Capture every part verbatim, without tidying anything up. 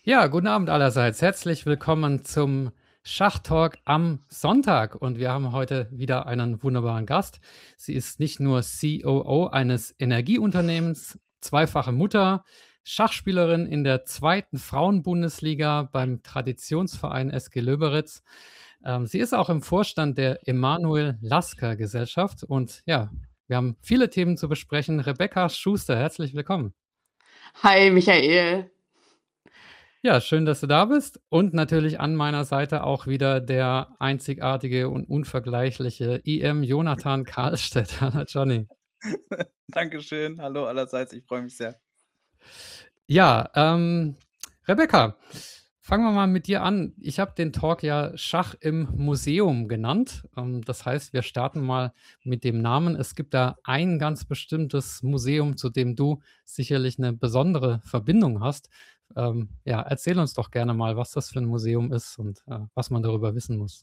Ja, guten Abend allerseits. Herzlich willkommen zum Schachtalk am Sonntag. Und wir haben heute wieder einen wunderbaren Gast. Sie ist nicht nur C O O eines Energieunternehmens, zweifache Mutter, Schachspielerin in der zweiten Frauenbundesliga beim Traditionsverein S G Löberitz. Ähm, sie ist auch im Vorstand der Emanuel Lasker Gesellschaft. Und ja, wir haben viele Themen zu besprechen. Rebecca Schuster, herzlich willkommen. Hi Michael. Ja, schön, dass du da bist und natürlich an meiner Seite auch wieder der einzigartige und unvergleichliche I M Jonathan Karlstedt. Hallo Johnny. Dankeschön. Hallo allerseits, ich freue mich sehr. Ja, ähm, Rebecca, fangen wir mal mit dir an. Ich habe den Talk ja „Schach im Museum“ genannt. Ähm, das heißt, wir starten mal mit dem Namen. Es gibt da ein ganz bestimmtes Museum, zu dem du sicherlich 'ne besondere Verbindung hast. Ähm, ja, erzähl uns doch gerne mal, was das für 'n Museum ist und, äh, was man darüber wissen muss.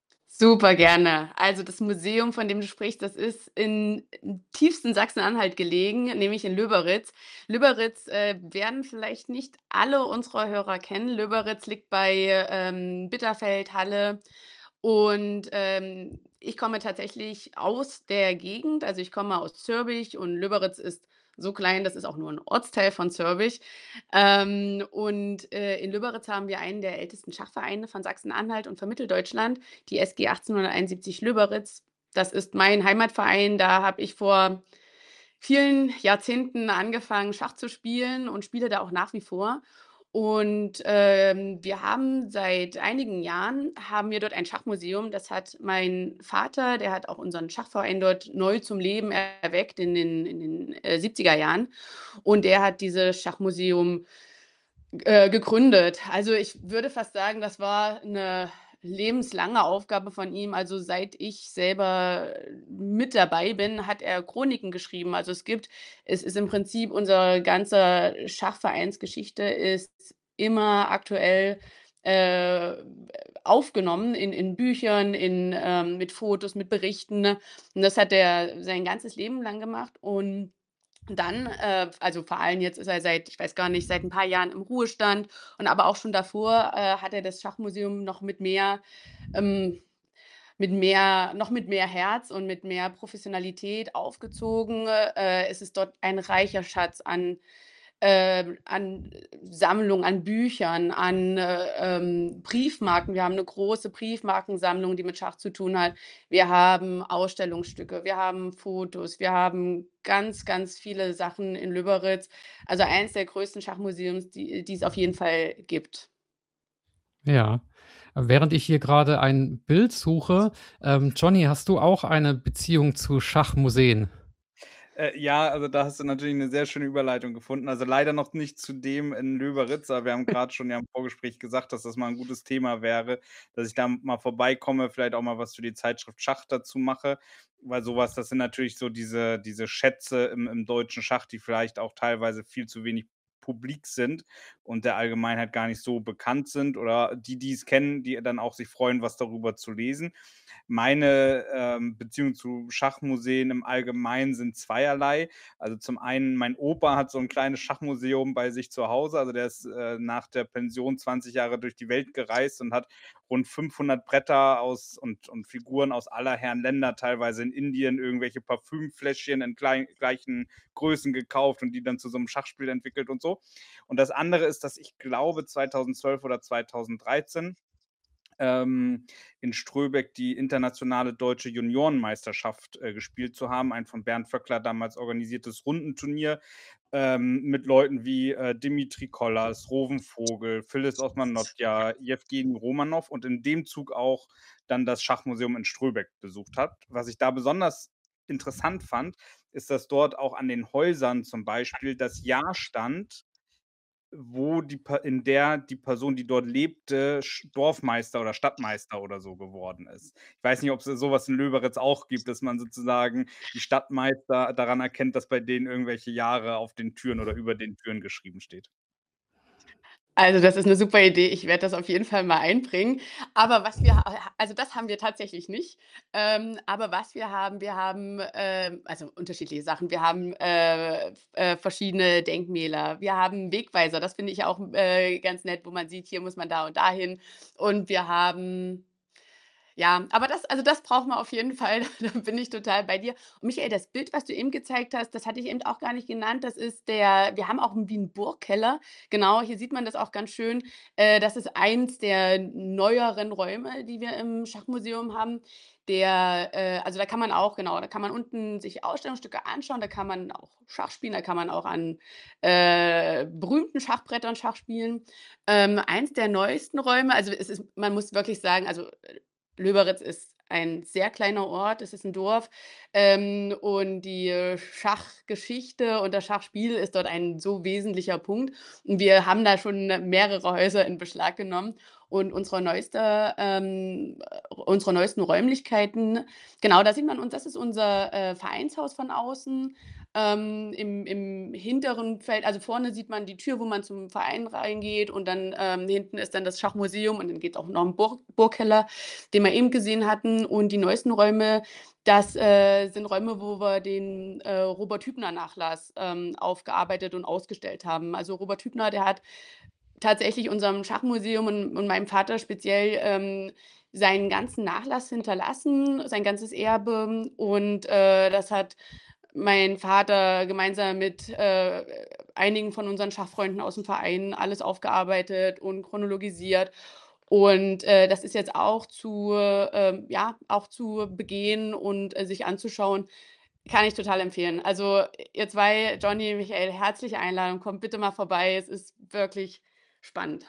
Super gerne. Also, das Museum, von dem du sprichst, das ist in im tiefsten Sachsen-Anhalt gelegen, nämlich in Löberitz. Löberitz, äh, werden vielleicht nicht alle unserer Hörer kennen. Löberitz liegt bei, ähm, Bitterfeld, Halle und, ähm, ich komme tatsächlich aus der Gegend. Also, ich komme aus Zürbich und Löberitz ist so klein, das ist auch nur 'n Ortsteil von Zürbich. Ähm, und, äh, in Löberitz haben wir einen der ältesten Schachvereine von Sachsen-Anhalt und von Mitteldeutschland, die S G achtzehnhunderteinundsiebzig Löberitz. Das ist mein Heimatverein. Da habe ich vor vielen Jahrzehnten angefangen, Schach zu spielen und spiele da auch nach wie vor. Und, ähm, wir haben seit einigen Jahren haben wir dort ein Schachmuseum. Das hat mein Vater, der hat auch unseren Schachverein dort neu zum Leben erweckt in den in den, äh, siebziger Jahren. Und er hat dieses Schachmuseum, äh, gegründet. Also, ich würde fast sagen, das war 'ne lebenslange Aufgabe von ihm. Also, seit ich selber mit dabei bin, hat er Chroniken geschrieben. Also, es gibt es ist im Prinzip unser ganzer Schachvereinsgeschichte ist immer aktuell, äh, aufgenommen in in Büchern, in ähm, mit Fotos, mit Berichten. Und das hat er sein ganzes Leben lang gemacht. Und dann, äh also, vor allem jetzt ist er seit ich weiß gar nicht, seit 'n paar Jahren im Ruhestand und aber auch schon davor, äh, hat er das Schachmuseum noch mit mehr ähm, mit mehr noch mit mehr Herz und mit mehr Professionalität aufgezogen. Äh, es ist dort ein reicher Schatz an ähm, an Sammlung, an Büchern, an, äh, ähm, Briefmarken. Wir haben 'ne große Briefmarkensammlung, die mit Schach zu tun hat. Wir haben Ausstellungsstücke, wir haben Fotos, wir haben ganz, ganz viele Sachen in Löberitz. Also, eins der größten Schachmuseums, die die es auf jeden Fall gibt. Ja. Während ich hier grade ein Bild suche ähm, Johnny, hast du auch eine Beziehung zu Schachmuseen? Äh, ja, also, da hast du natürlich 'ne sehr schöne Überleitung gefunden. Also, leider noch nicht zu dem in Löberitz, aber wir haben grad schon ja im Vorgespräch gesagt, dass das mal 'n gutes Thema wäre, dass ich da mal vorbeikomme, vielleicht auch mal was für die Zeitschrift Schach dazu mache, weil so was das sind natürlich so diese diese Schätze im im deutschen Schach, die vielleicht auch teilweise viel zu wenig publik sind und der Allgemeinheit gar nicht so bekannt sind oder die, die es kennen, die dann auch sich freuen, was darüber zu lesen. Meine, ähm, Beziehung zu Schachmuseen im Allgemeinen sind zweierlei. Also, zum einen, mein Opa hat so 'n kleines Schachmuseum bei sich zu Hause. Also, der ist, äh, nach der Pension zwanzig Jahre durch die Welt gereist und hat rund fünfhundert Bretter aus und und Figuren aus aller Herren Länder, teilweise in Indien, irgendwelche Parfümfläschchen in glei gleichen Größen gekauft und die dann zu so 'nem Schachspiel entwickelt und so. Und das andere ist, dass ich glaube, zweitausendzwölf oder zweitausenddreizehn, ähm, in Ströbeck die internationale Deutsche Juniorenmeisterschaft, äh, gespielt zu haben, ein von Bernd Vöckler damals organisiertes Rundenturnier, ähm, mit Leuten wie, äh, Dmitri Kollas, Rowen Vogel, Phyllis Osman-Nattja, Jewgeni Romanow und in dem Zug auch dann das Schachmuseum in Ströbeck besucht hat. Was ich da besonders interessant fand, ist, dass dort auch an den Häusern zum Beispiel das Jahr stand, wo die Per in der die Person, die dort lebte, Sch Dorfmeister oder Stadtmeister oder so geworden ist. Ich weiß nicht, ob's so was in Löberitz auch gibt, dass man sozusagen die Stadtmeister daran erkennt, dass bei denen irgendwelche Jahre auf den Türen oder über den Türen geschrieben steht. Also, das ist 'ne super Idee. Ich werde das auf jeden Fall mal einbringen. Aber was wir ha also, das haben wir tatsächlich nicht. Ähm, aber was wir haben, wir haben, ähm also, unterschiedliche Sachen. Wir haben, äh, f äh, verschiedene Denkmäler. Wir haben Wegweiser, das finde ich auch, äh, ganz nett, wo man sieht, hier muss man da und dahin. Und wir haben ja, aber das also, das brauchen wir auf jeden Fall, da bin ich total bei dir. Und Michael, das Bild, was du eben gezeigt hast, das hatte ich eben auch gar nicht genannt. Das ist der wir haben auch 'n wie 'n Burgkeller. Genau, hier sieht man das auch ganz schön. Äh, das ist eins der neueren Räume, die wir im Schachmuseum haben. Der äh, also, da kann man auch genau, da kann man unten sich Ausstellungsstücke anschauen, da kann man auch Schach spielen, da kann man auch an, äh, berühmten Schachbrettern Schach spielen. Ähm, eins der neuesten Räume also, es ist man muss wirklich sagen, also, äh, Löberitz ist ein sehr kleiner Ort, es ist 'n Dorf, ähm, und die, äh, Schachgeschichte und das Schachspiel ist dort ein so wesentlicher Punkt. Und wir haben da schon mehrere Häuser in Beschlag genommen. Und unsere neueste ähm, äh, unsere neuesten Räumlichkeiten genau, da sieht man uns das ist unser, äh, Vereinshaus von außen. Ähm, im im hinteren Feld also, vorne sieht man die Tür, wo man zum Verein reingeht und dann, ähm, hinten ist dann das Schachmuseum und dann geht's auch noch in Burg Burgkeller, den wir eben gesehen hatten. Und die neuesten Räume, das, äh, sind Räume, wo wir den, äh, Robert-Hübner-Nachlass, ähm, aufgearbeitet und ausgestellt haben. Also, Robert Hübner, der hat tatsächlich unserem Schachmuseum und und meinem Vater speziell, ähm, seinen ganzen Nachlass hinterlassen, sein ganzes Erbe. Und, äh, das hat mein Vater gemeinsam mit, äh, einigen von unseren Schachfreunden aus'm Verein alles aufgearbeitet und chronologisiert. Und, äh, das ist jetzt auch zu ähm, ja, auch zu begehen und, äh, sich anzuschauen, kann ich total empfehlen. Also, ihr zwei, Johnny, Michael, herzliche Einladung, kommt bitte mal vorbei. Es ist wirklich spannend.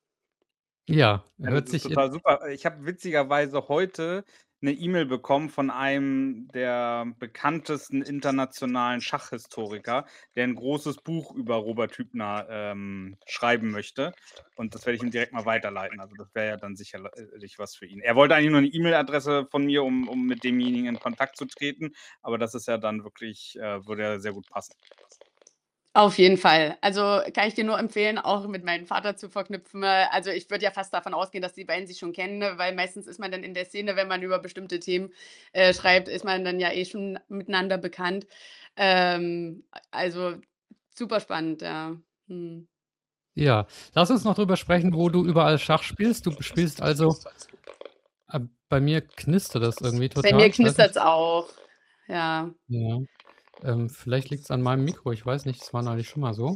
Ja, Ja, das hört ist sich in total super. Ich habe witzigerweise heute 'ne E-Mail bekommen von einem der bekanntesten internationalen Schachhistoriker, der 'n großes Buch über Robert Hübner, ähm, schreiben möchte. Und das werde ich ihm direkt mal weiterleiten. Also, das wäre ja dann sicherlich was für ihn. Er wollte eigentlich nur 'ne E-Mail-Adresse von mir, um um mit demjenigen in Kontakt zu treten, aber das ist ja dann wirklich äh, würde ja sehr gut passen. Auf jeden Fall. Also, kann ich dir nur empfehlen, auch mit meinem Vater zu verknüpfen. Äh, also, ich würde ja fast davon ausgehen, dass die beiden sich schon kennen, ne, weil meistens ist man dann in der Szene, wenn man über bestimmte Themen, äh, schreibt, ist man dann ja eh schon miteinander bekannt. Ähm, a also, super spannend, ja. Mhm. Ja, lass uns noch drüber sprechen, wo du überall Schach spielst. Du spielst also äh, bei mir knistert das irgendwie Bei mir total. Ich weiß nicht knistert's auch, ja. Ja, ähm, vielleicht liegt's an meinem Mikro, ich weiß nicht, das war neulich schon mal so.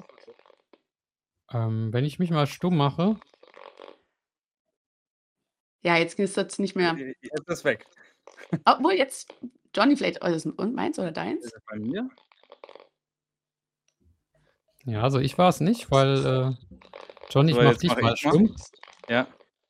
Ähm, wenn ich mich mal stumm mache Ja, jetzt knistert's nicht Äh, mehr. äh, jetzt ist weg. Obwohl jetzt Johnny vielleicht oh, ist und meins oder Ist deins? es bei mir? Ja, also, ich war's nicht, weil, äh Johnny, ich So, mache jetzt dich mache mal ich mal. stumm. Ja.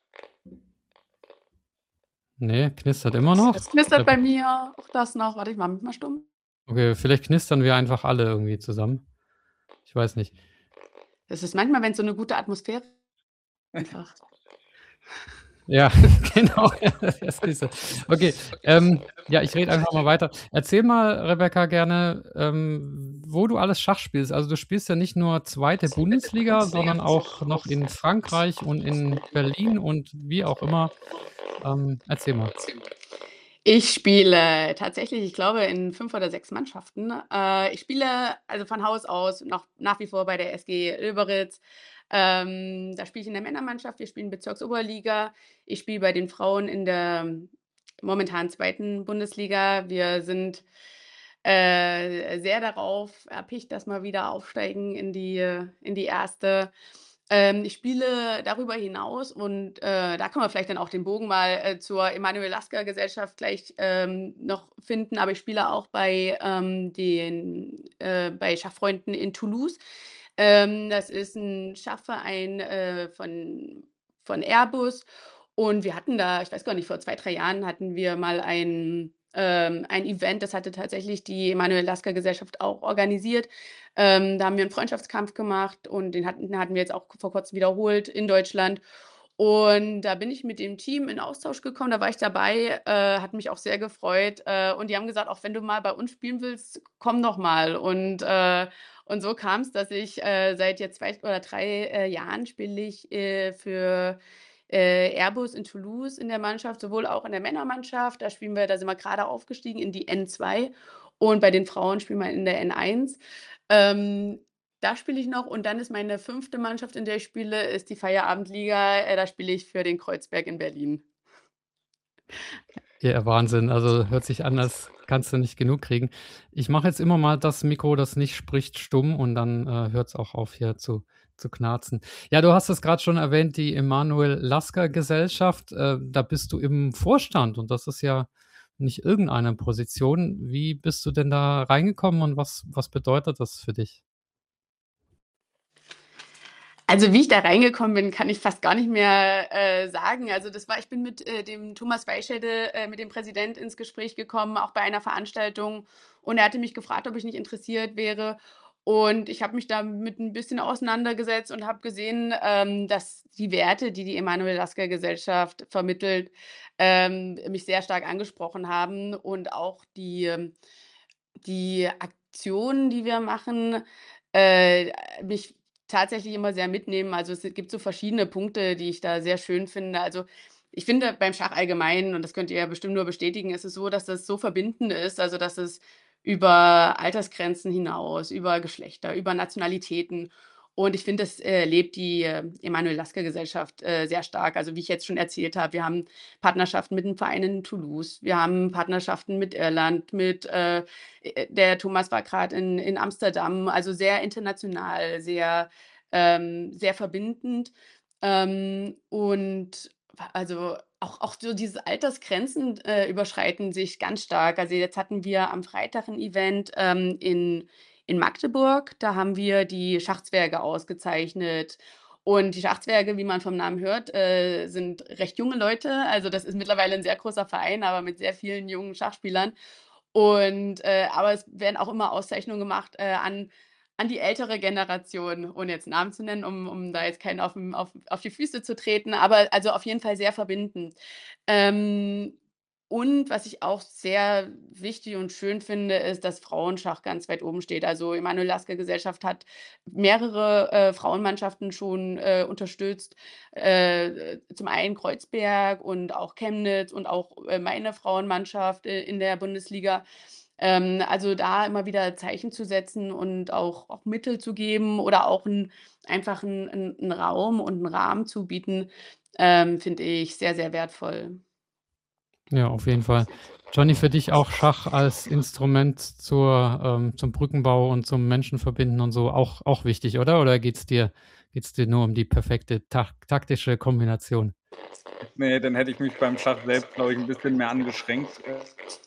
Ne, knistert immer noch. Es knistert bei mir, auch das noch. Warte, ich mache mich mal stumm. Okay, vielleicht knistern wir einfach alle irgendwie zusammen. Ich weiß nicht. Es ist manchmal, wenn's so 'ne gute Atmosphäre einfach. Ja, genau, das ist es. Okay, ähm, ja, ich rede einfach mal weiter. Erzähl mal, Rebecca, gerne, ähm, wo du alles Schach spielst. Also, du spielst ja nicht nur zweite Bundesliga, sondern auch noch in Frankreich und in Berlin und wie auch immer. Ähm, erzähl mal. Ich spiele tatsächlich, ich glaube, in fünf oder sechs Mannschaften. Äh, ich spiele also, von Haus aus noch nach wie vor bei der SG Löberitz. Ähm, da spiele ich in der Männermannschaft. Wir spielen Bezirksoberliga. Ich spiele bei den Frauen in der momentan zweiten Bundesliga. Wir sind, äh, sehr darauf erpicht, dass wir wieder aufsteigen in die in die erste Ähm, ich spiele darüber hinaus und, äh, da können wir vielleicht dann auch den Bogen mal, äh, zur Emanuel-Lasker-Gesellschaft gleich, ähm, noch finden, aber ich spiele auch bei, ähm, den äh, bei Schachfreunden in Toulouse. Ähm, das ist 'n Schachverein, äh, von von Airbus. Und wir hatten da ich weiß gar nicht, vor zwei, drei Jahren hatten wir mal ein ähm, ein Event, das hatte tatsächlich die Emanuel-Lasker-Gesellschaft auch organisiert. Ähm, da haben wir 'n Freundschaftskampf gemacht und den hatten den hatten wir jetzt auch vor Kurzem wiederholt in Deutschland. Und da bin ich mit dem Team in Austausch gekommen, da war ich dabei, äh, hat mich auch sehr gefreut. Äh, und die haben gesagt: „Auch wenn du mal bei uns spielen willst, komm doch mal.“ Und, äh und so kam's, dass ich, äh, seit jetzt zwei oder drei äh, Jahren spiele ich, äh, für, äh, Airbus in Toulouse in der Mannschaft, sowohl auch in der Männermannschaft. Da spielen wir da sind wir grade aufgestiegen in die N zwei und bei den Frauen spielen wir in der N eins. Ähm, da spiele ich noch und dann ist meine fünfte Mannschaft, in der ich spiele, ist die Feierabendliga. Äh, da spiele ich für den Kreuzberg in Berlin. Ja, Wahnsinn. Also, hört sich an, als kannst du nicht genug kriegen. Ich mache jetzt immer mal das Mikro, das nicht spricht, stumm und dann, äh, hört's auch auf, hier zu zu knarzen. Ja, du hast es grad schon erwähnt, die Emanuel-Lasker-Gesellschaft, äh, da bist du im Vorstand und das ist ja nicht irgendeine Position. Wie bist du denn da reingekommen und was was bedeutet das für dich? Also, wie ich da reingekommen bin, kann ich fast gar nicht mehr, äh, sagen. Also, das war ich bin mit, äh, dem Thomas Weichelde, äh, mit dem Präsident ins Gespräch gekommen, auch bei einer Veranstaltung. Und er hatte mich gefragt, ob ich nicht interessiert wäre. Und ich habe mich damit 'n bisschen auseinandergesetzt und habe gesehen, ähm, dass die Werte, die die Emanuel-Lasker-Gesellschaft vermittelt, ähm, mich sehr stark angesprochen haben und auch die ähm, die Aktionen, die wir machen, äh, mich tatsächlich immer sehr mitnehmen. Also, es gibt so verschiedene Punkte, die ich da sehr schön finde. Also, ich finde beim Schach allgemein, und das könnt ihr ja bestimmt nur bestätigen, ist es so, dass das so verbindend ist, also, dass es über Altersgrenzen hinaus, über Geschlechter, über Nationalitäten und ich finde, das, äh, lebt die, äh, Emanuel-Lasker-Gesellschaft, äh, sehr stark. Also, wie ich jetzt schon erzählt habe, wir haben Partnerschaften mit 'nem Verein in Toulouse. Wir haben Partnerschaften mit Irland, mit, äh äh, der Thomas war grad in in Amsterdam, also, sehr international, sehr ähm, sehr verbindend. Ähm, und wa also, auch auch so diese Altersgrenzen, äh, überschreiten sich ganz stark. Also, jetzt hatten wir am Freitag 'n Event, ähm, in in Magdeburg. Da haben wir die Schachzwerge ausgezeichnet. Und die Schachzwerge, wie man vom Namen hört, äh, sind recht junge Leute. Also, das ist mittlerweile 'n sehr großer Verein, aber mit sehr vielen jungen Schachspielern. Und, äh aber es werden auch immer Auszeichnungen gemacht, äh, an an die ältere Generation, ohne jetzt Namen zu nennen, um um da jetzt keinen aufm auf auf die Füße zu treten, aber also, auf jeden Fall sehr verbindend. Ähm, und was ich auch sehr wichtig und schön finde, ist, dass Frauenschach ganz weit oben steht. Also, Emanuel-Lasker-Gesellschaft hat mehrere, äh, Frauenmannschaften schon, äh, unterstützt. Äh, zum einen Kreuzberg und auch Chemnitz und auch, äh, meine Frauenmannschaft, äh, in der Bundesliga. Ähm, also, da immer wieder Zeichen zu setzen und auch auch Mittel zu geben oder auch 'n einfach 'n 'n 'n Raum und 'n Rahmen zu bieten, ähm, finde ich sehr, sehr wertvoll. Ja, auf jeden Fall. Johnny, für dich auch Schach als Instrument zur ähm, zum Brückenbau und zum Menschenverbinden und so auch auch wichtig, oder? Oder geht's dir geht's dir nur um die perfekte tak taktische Kombination? Ne, dann hätte ich mich beim Schach selbst, glaube ich, 'n bisschen mehr angeschränkt, äh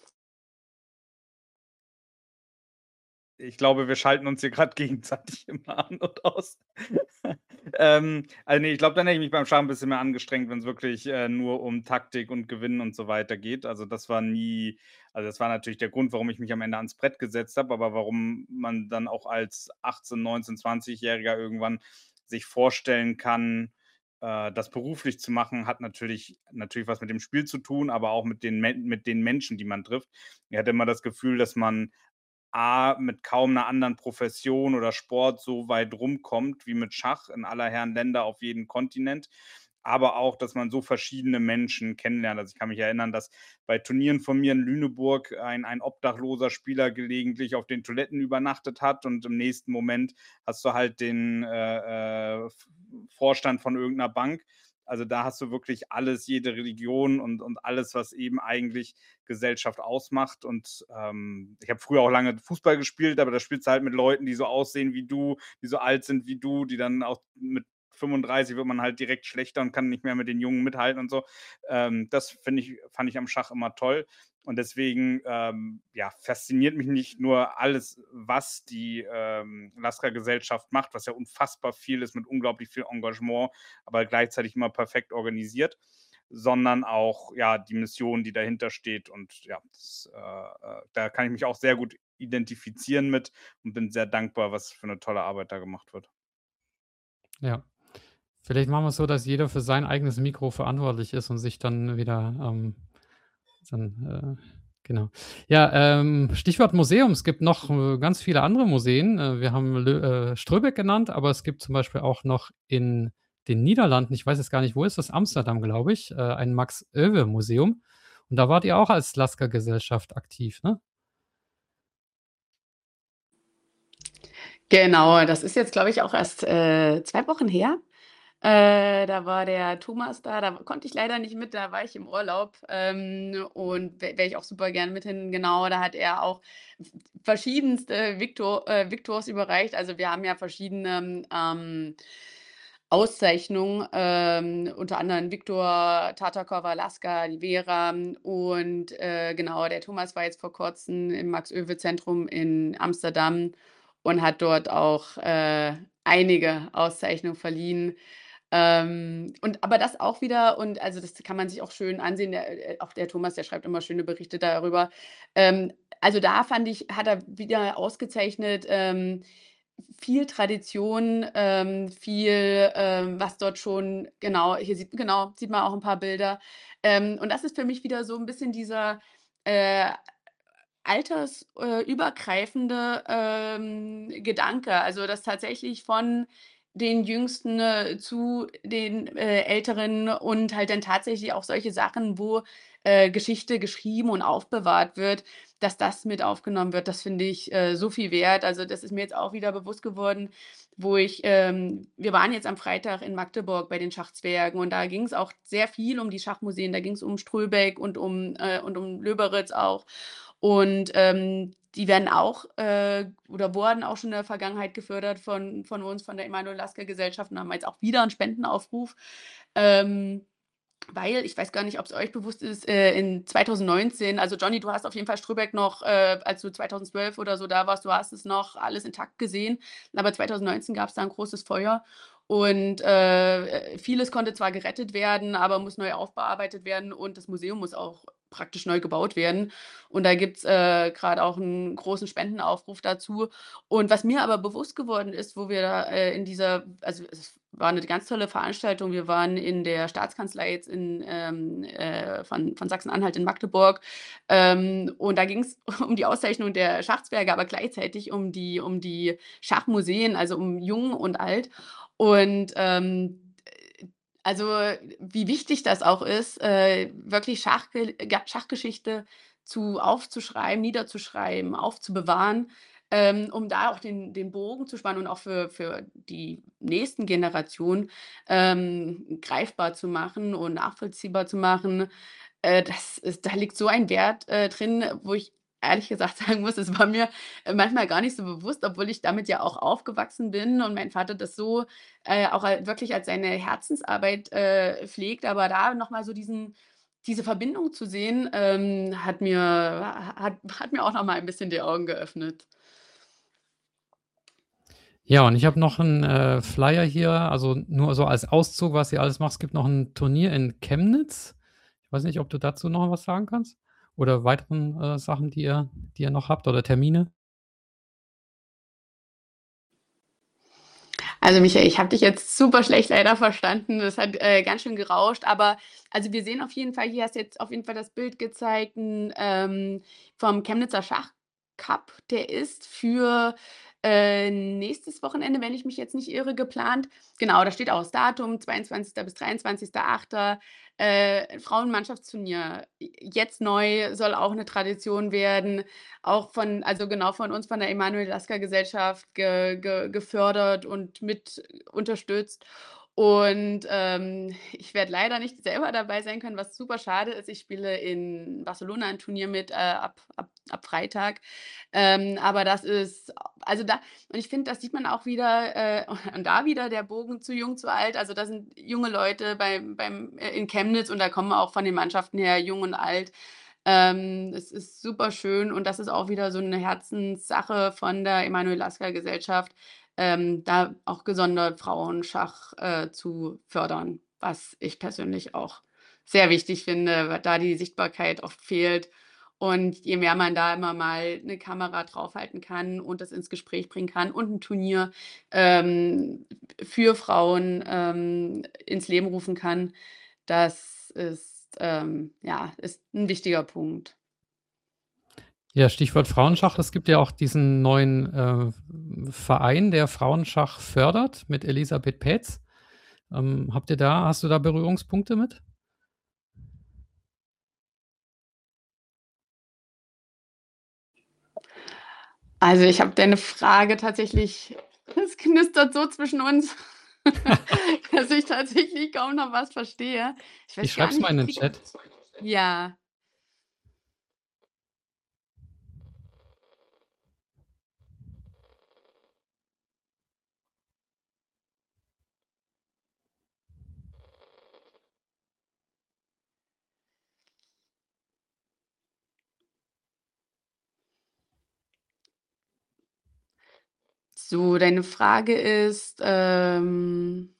Ich glaube, wir schalten uns hier grad gegenseitig immer an und aus. Ähm, also, ne, ich glaube, dann hätte ich mich beim Schach 'n bisschen mehr angestrengt, wenn's wirklich, äh, nur um Taktik und Gewinnen und so weiter geht. Also, das war nie also, das war natürlich der Grund, warum ich mich am Ende ans Brett gesetzt habe, aber warum man dann auch als achtzehn, neunzehn, Zwanzigjähriger irgendwann sich vorstellen kann, äh, das beruflich zu machen, hat natürlich natürlich was mit dem Spiel zu tun, aber auch mit den Men mit den Menschen, die man trifft. Ich hatte immer das Gefühl, dass man A, mit kaum 'ner anderen Profession oder Sport so weit rumkommt wie mit Schach in aller Herren Länder auf jedem Kontinent, aber auch, dass man so verschiedene Menschen kennenlernt. Also, ich kann mich erinnern, dass bei Turnieren von mir in Lüneburg ein ein obdachloser Spieler gelegentlich auf den Toiletten übernachtet hat und im nächsten Moment hast du halt den, äh, äh, V Vorstand von irgend 'ner Bank. Also, da hast du wirklich alles, jede Religion und und alles, was eben eigentlich Gesellschaft ausmacht. Und, ähm, ich habe früher auch lange Fußball gespielt, aber da spielst du halt mit Leuten, die so aussehen wie du, die so alt sind wie du, die dann auch mit fünfunddreißig wird man halt direkt schlechter und kann nicht mehr mit den Jungen mithalten und so. Ähm, das finde ich fand ich am Schach immer toll. Und deswegen, ähm, ja, fasziniert mich nicht nur alles, was die, ähm, Lasker-Gesellschaft macht, was ja unfassbar viel ist mit unglaublich viel Engagement, aber gleichzeitig immer perfekt organisiert, sondern auch, ja, die Mission, die dahinter steht. Und ja, das, äh, äh da kann ich mich auch sehr gut identifizieren mit und bin sehr dankbar, was für 'ne tolle Arbeit da gemacht wird. Ja. Vielleicht machen wir's so, dass jeder für sein eigenes Mikro verantwortlich ist und sich dann wieder, ähm dann, äh genau. Ja, ähm, Stichwort Museum. Es gibt noch, äh, ganz viele andere Museen. Äh, wir haben Lö äh, Ströbeck genannt, aber es gibt zum Beispiel auch noch in den Niederlanden, ich weiß jetzt gar nicht, wo ist das? Amsterdam, glaube ich, äh, ein Max-Oewe-Museum. Und da wart ihr auch als Lasker-Gesellschaft aktiv, ne? Genau, das ist jetzt, glaube ich, auch erst, äh, zwei Wochen her. Äh, da war der Thomas da, da konnte ich leider nicht mit, da war ich im Urlaub, ähm, und wä wäre ich auch super gern mit hin. Genau, da hat er auch v verschiedenste Victor äh, Victors überreicht. Also, wir haben ja verschiedene, ähm, Auszeichnungen, ähm, unter anderem Viktor, Tartakower, Lasker, die Vera und, äh, genau, der Thomas war jetzt vor Kurzem im Max-Oewe-Zentrum in Amsterdam und hat dort auch, äh, einige Auszeichnungen verliehen. Ähm, und aber das auch wieder und also, das kann man sich auch schön ansehen. Der, äh auch der Thomas, der schreibt immer schöne Berichte darüber. Ähm, also, da fand ich, hat er wieder ausgezeichnet, ähm, viel Tradition, ähm, viel, ähm, was dort schon genau, hier sieht genau, sieht man auch ein paar Bilder. Ähm, und das ist für mich wieder so ein bisschen dieser, äh, alters äh, übergreifende, ähm, Gedanke. Also, dass tatsächlich von den Jüngsten, äh, zu den, äh, Älteren und halt dann tatsächlich auch solche Sachen, wo, äh, Geschichte geschrieben und aufbewahrt wird, dass das mit aufgenommen wird. Das finde ich, äh, so viel wert. Also, das ist mir jetzt auch wieder bewusst geworden, wo ich ähm, wir waren jetzt am Freitag in Magdeburg bei den Schachzwergen und da ging es auch sehr viel um die Schachmuseen. Da ging es um Ströbeck und um äh, und um Löberitz auch. Und, ähm, die werden auch, äh oder wurden auch schon in der Vergangenheit gefördert von von uns, von der Emanuel Lasker Gesellschaft und haben jetzt auch wieder einen Spendenaufruf. Ähm, weil ich weiß gar nicht, ob es euch bewusst ist, äh, in zweitausendneunzehn, also Johnny, du hast auf jeden Fall Ströbeck noch, äh, als du zweitausendzwölf oder so da warst, du hast es noch alles intakt gesehen. Aber zweitausendneunzehn gab es da ein großes Feuer und, äh, vieles konnte zwar gerettet werden, aber muss neu aufbearbeitet werden und das Museum muss auch praktisch neu gebaut werden. Und da gibt's, äh, grad auch einen großen Spendenaufruf dazu. Und was mir aber bewusst geworden ist, wo wir da, äh, in dieser also, es war eine ganz tolle Veranstaltung. Wir waren in der Staatskanzlei jetzt in, ähm, äh, von von Sachsen-Anhalt in Magdeburg. Ähm, und da ging es um die Auszeichnung der Schachzwerge, aber gleichzeitig um die um die Schachmuseen, also um Jung und Alt. Und, ähm, äh, also, wie wichtig das auch ist, äh, wirklich Schachge ga Schachgeschichte zu aufzuschreiben, niederzuschreiben, aufzubewahren, ähm, um da auch den den Bogen zu spannen und auch für für die nächsten Generationen, ähm, greifbar zu machen und nachvollziehbar zu machen. Äh, das ist da liegt so ein Wert, äh, drin, wo ich ehrlich gesagt sagen muss, es war mir, äh, manchmal gar nicht so bewusst, obwohl ich damit ja auch aufgewachsen bin und mein Vater das so, äh, auch al wirklich als seine Herzensarbeit, äh, pflegt. Aber da noch mal so diesen diese Verbindung zu sehen, ähm, hat mir hat hat mir auch noch mal ein bisschen die Augen geöffnet. Ja, und ich habe noch 'n, äh, Flyer hier, also nur so als Auszug, was ihr alles macht. Es gibt noch 'n Turnier in Chemnitz. Ich weiß nicht, ob du dazu noch was sagen kannst? Oder weiteren, äh, Sachen, die ihr die ihr noch habt oder Termine? Also, Michael, ich habe dich jetzt super schlecht leider verstanden. Das hat, äh, ganz schön gerauscht, aber also, wir sehen auf jeden Fall, hier hast du jetzt auf jeden Fall das Bild gezeigt, 'n, ähm, vom Chemnitzer Schachcup. Der ist für, äh, nächstes Wochenende, wenn ich mich jetzt nicht irre, geplant. Genau, da steht auch das Datum, zweiundzwanzigster bis dreiundzwanzigster achter Äh, Frauenmannschaftsturnier. Jetzt neu, soll auch 'ne Tradition werden, auch von also, genau von uns, von der Emanuel Lasker Gesellschaft ge ge gefördert und mit unterstützt. Und, ähm, ich werde leider nicht selber dabei sein können, was super schade ist. Ich spiele in Barcelona ein Turnier mit, äh, ab ab ab Freitag. Ähm, aber das ist also, da und ich finde, das sieht man auch wieder, äh und da wieder der Bogen zu jung, zu alt. Also, da sind junge Leute beim beim äh, in Chemnitz und da kommen auch von den Mannschaften her jung und alt. Ähm, es ist super schön und das ist auch wieder so 'ne Herzenssache von der Emanuel Lasker Gesellschaft, ähm, da auch gesondert Frauenschach, äh, zu fördern, was ich persönlich auch sehr wichtig finde, weil da die Sichtbarkeit oft fehlt. Und je mehr man da immer mal 'ne Kamera draufhalten kann und das ins Gespräch bringen kann und 'n Turnier, ähm, für Frauen, ähm, ins Leben rufen kann, das ist, ähm ja, ist 'n wichtiger Punkt. Ja, Stichwort Frauenschach. Es gibt ja auch diesen neuen, äh, Verein, der Frauenschach fördert mit Elisabeth Paetz. Ähm, habt ihr da hast du da Berührungspunkte mit? Also, ich habe deine Frage tatsächlich es knistert so zwischen uns, dass ich tatsächlich kaum noch was verstehe. Ich Ich weiß schreibe gar es mal in nicht, den krieg Chat. ja. So, deine Frage ist, ähm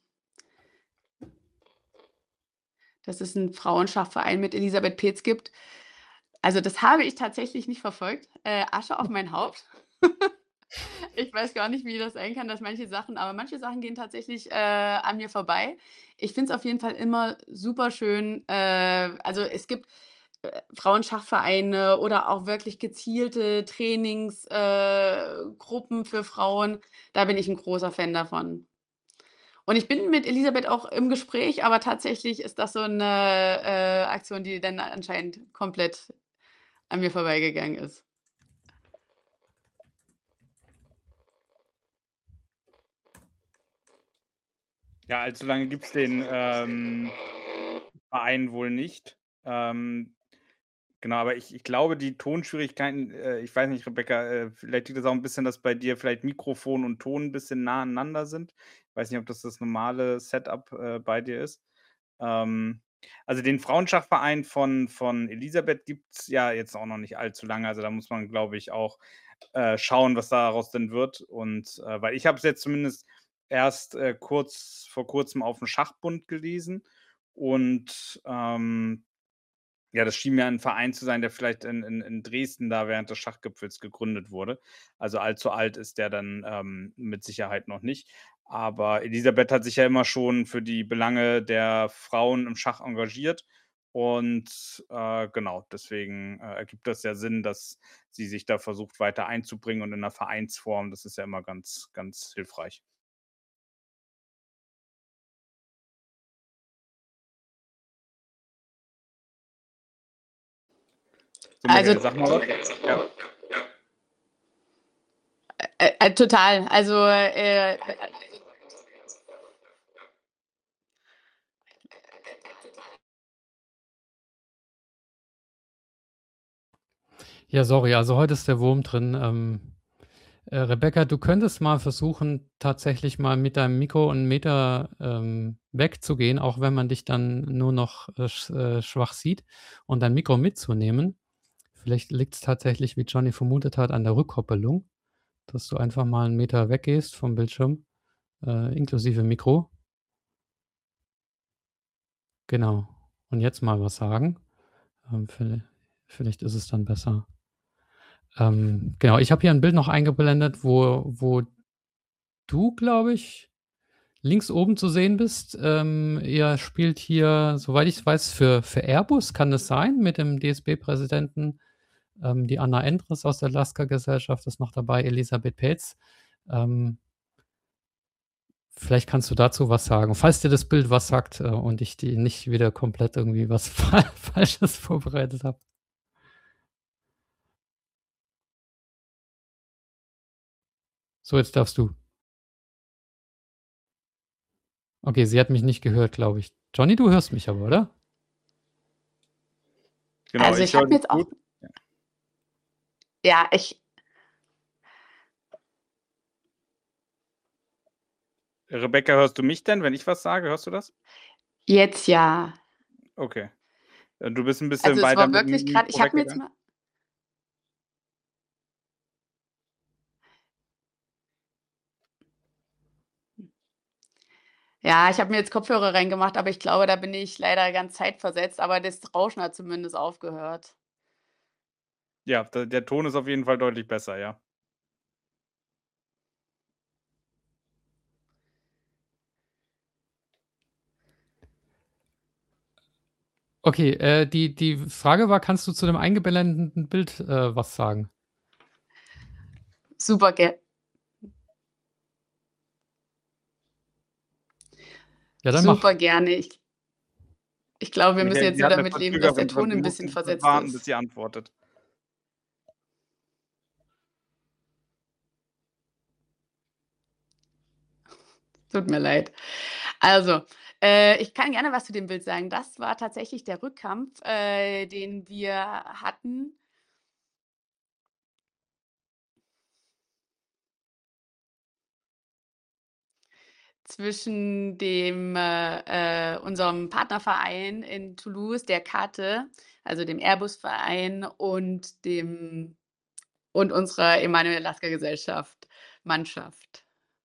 dass es 'n Frauenschachverein mit Elisabeth Peetz gibt. Also, das habe ich tatsächlich nicht verfolgt. Äh, Asche auf mein Haupt. Ich weiß gar nicht, wie das sein kann, dass manche Sachen aber manche Sachen gehen tatsächlich, äh, an mir vorbei. Ich finde es auf jeden Fall immer superschön, äh also, es gibt, äh, Frauenschachvereine oder auch wirklich gezielte Trainings äh, Gruppen für Frauen. Da bin ich 'n großer Fan davon. Und ich bin mit Elisabeth auch im Gespräch, aber tatsächlich ist das so 'ne, äh, Aktion, die dann anscheinend komplett an mir vorbeigegangen ist. Ja, allzu lange gibt's den, ähm, Verein wohl nicht. Ähm, genau, aber ich ich glaube, die Tonschwierigkeiten äh, ich weiß nicht, Rebecca, äh, vielleicht liegt das auch 'n bisschen, dass bei dir vielleicht Mikrofon und Ton 'n bisschen nah aneinander sind. Weiß nicht, ob das das normale Setup, äh, bei dir ist. Ähm, also, den Frauenschachverein von von Elisabeth gibt's ja jetzt auch noch nicht allzu lange. Also, da muss man, glaube ich, auch, äh, schauen, was daraus denn wird. Und, äh weil ich habe es jetzt zumindest erst, äh, kurz vor Kurzem aufm Schachbund gelesen und, ähm, ja, das schien mir ein Verein zu sein, der vielleicht in in in Dresden da während des Schachgipfels gegründet wurde. Also, allzu alt ist der dann, ähm, mit Sicherheit noch nicht. Aber Elisabeth hat sich ja immer schon für die Belange der Frauen im Schach engagiert und, äh, genau, deswegen, äh, ergibt das ja Sinn, dass sie sich da versucht, weiter einzubringen und in 'ner Vereinsform. Das ist ja immer ganz, ganz hilfreich. So, Also Michael, sag mal was. Ja. Äh, äh, total. Also, äh Ja, sorry, also, heute ist der Wurm drin. Ähm, äh, Rebecca, du könntest mal versuchen, tatsächlich mal mit deinem Mikro 'n Meter, ähm, wegzugehen, auch wenn man dich dann nur noch, äh, sch äh, schwach sieht und dein Mikro mitzunehmen. Vielleicht liegt's tatsächlich, wie Johnny vermutet hat, an der Rückkoppelung, dass du einfach mal 'n Meter weggehst vom Bildschirm, äh, inklusive Mikro. Genau. Und jetzt mal was sagen. Ähm, viellei vielleicht ist es dann besser. Ähm, genau, ich habe hier 'n Bild noch eingeblendet, wo wo du, glaube ich, links oben zu sehen bist. Ähm, ihr spielt hier, soweit ich's weiß, für für Airbus, kann das sein, mit dem DSB-Präsidenten? Ähm, die Anna Endres aus der Lasker-Gesellschaft ist noch dabei, Elisabeth Peetz. Ähm vielleicht kannst du dazu was sagen, falls dir das Bild was sagt, äh, und ich dir nicht wieder komplett irgendwie was Fa Falsches vorbereitet habe. So, jetzt darfst du. Okay, sie hat mich nicht gehört, glaube ich. Johnny, du hörst mich aber, oder? Genau, Also, ich ich höre habe dich jetzt auch gut. Ja. Ja, ich Rebecca, hörst du mich denn, wenn ich was sage? Hörst du das? Jetzt ja. Okay. Äh, du bist 'n Also, bisschen es weiter war mit'm wirklich grad Mikro ich habe mir jetzt weggegangen? mal Ja, ich habe mir jetzt Kopfhörer reingemacht, aber ich glaube, da bin ich leider ganz zeitversetzt, aber das Rauschen hat zumindest aufgehört. Ja, d der Ton ist auf jeden Fall deutlich besser, ja. Okay, äh, die die Frage war, kannst du zu dem eingeblendeten Bild, äh, was sagen? Super ge Ja, dann mach. super gerne. Ich ich glaube, wir Ne, müssen jetzt sie nur hat 'ne damit leben, dass der Verzögerung drin. Ton Wir 'n bisschen mussten kurz versetzt warten, bis ist. sie antwortet. Tut mir leid. Also, äh, ich kann gerne was zu dem Bild sagen. Das war tatsächlich der Rückkampf, äh, den wir hatten. Zwischen dem, äh, äh unserem Partnerverein in Toulouse, der KATE, also dem Airbus-Verein und dem und unserer Emanuel Lasker Gesellschaft Mannschaft.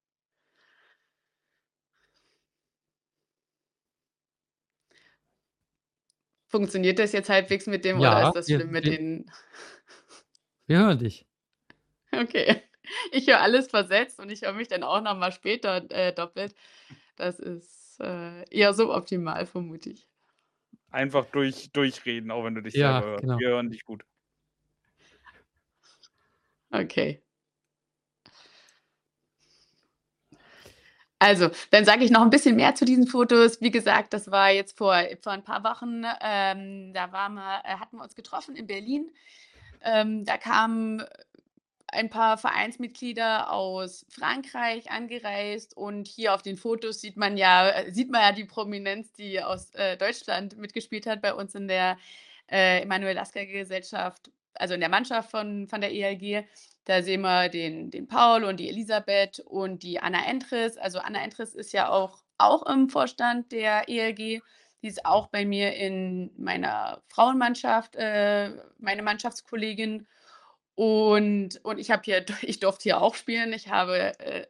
Funktioniert das jetzt halbwegs mit dem oder Ja, ist das wir schlimm mit wir den wir hören dich. Okay. Ich höre alles versetzt und ich höre mich dann auch noch mal später, äh, doppelt. Das ist, äh, eher suboptimal, vermute ich. Einfach durch durchreden, auch wenn du dich selber Ja, hörst. genau. Wir hören dich gut. Okay. Also, dann sage ich noch 'n bisschen mehr zu diesen Fotos. Wie gesagt, das war jetzt vor vor 'n paar Wochen, ähm, da waren wir äh, hatten wir uns getroffen in Berlin. Ähm, da kamen ein paar Vereinsmitglieder aus Frankreich angereist und hier auf den Fotos sieht man ja äh, sieht man ja die Prominenz, die aus, äh, Deutschland mitgespielt hat bei uns in der, äh, Emanuel Lasker Gesellschaft, also in der Mannschaft von von der E L G. Da sehen wir den den Paul und die Elisabeth und die Anna Endres. Also, Anna Endres ist ja auch auch im Vorstand der E L G. Die ist auch bei mir in meiner Frauenmannschaft, äh, meine Mannschaftskollegin. Und und ich habe hier ich durfte hier auch spielen. Ich habe, äh,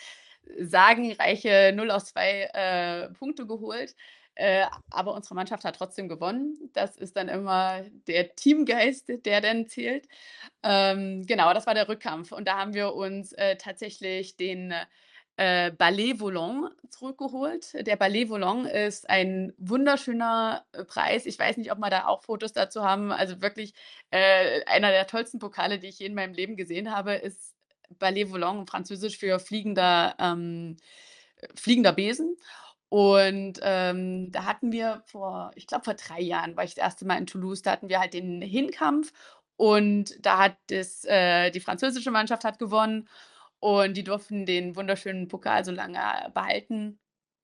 sagenreiche null aus zwei, äh, Punkte geholt, äh, aber unsere Mannschaft hat trotzdem gewonnen. Das ist dann immer der Teamgeist, der dann zählt. Ähm, genau, das war der Rückkampf und da haben wir uns, äh, tatsächlich den, äh, Ballet Volant zurückgeholt. Der Ballet Volant ist ein wunderschöner, äh, Preis. Ich weiß nicht, ob wir da auch Fotos dazu haben. Also wirklich, äh, einer der tollsten Pokale, die ich je in meinem Leben gesehen habe, ist Ballet Volant, französisch für fliegender ähm, fliegender Besen. Und, ähm, da hatten wir vor ich glaube, vor drei Jahren war ich das erste Mal in Toulouse. Da hatten wir halt den Hinkampf und da hat das äh, die französische Mannschaft hat gewonnen und die durften den wunderschönen Pokal so lange behalten.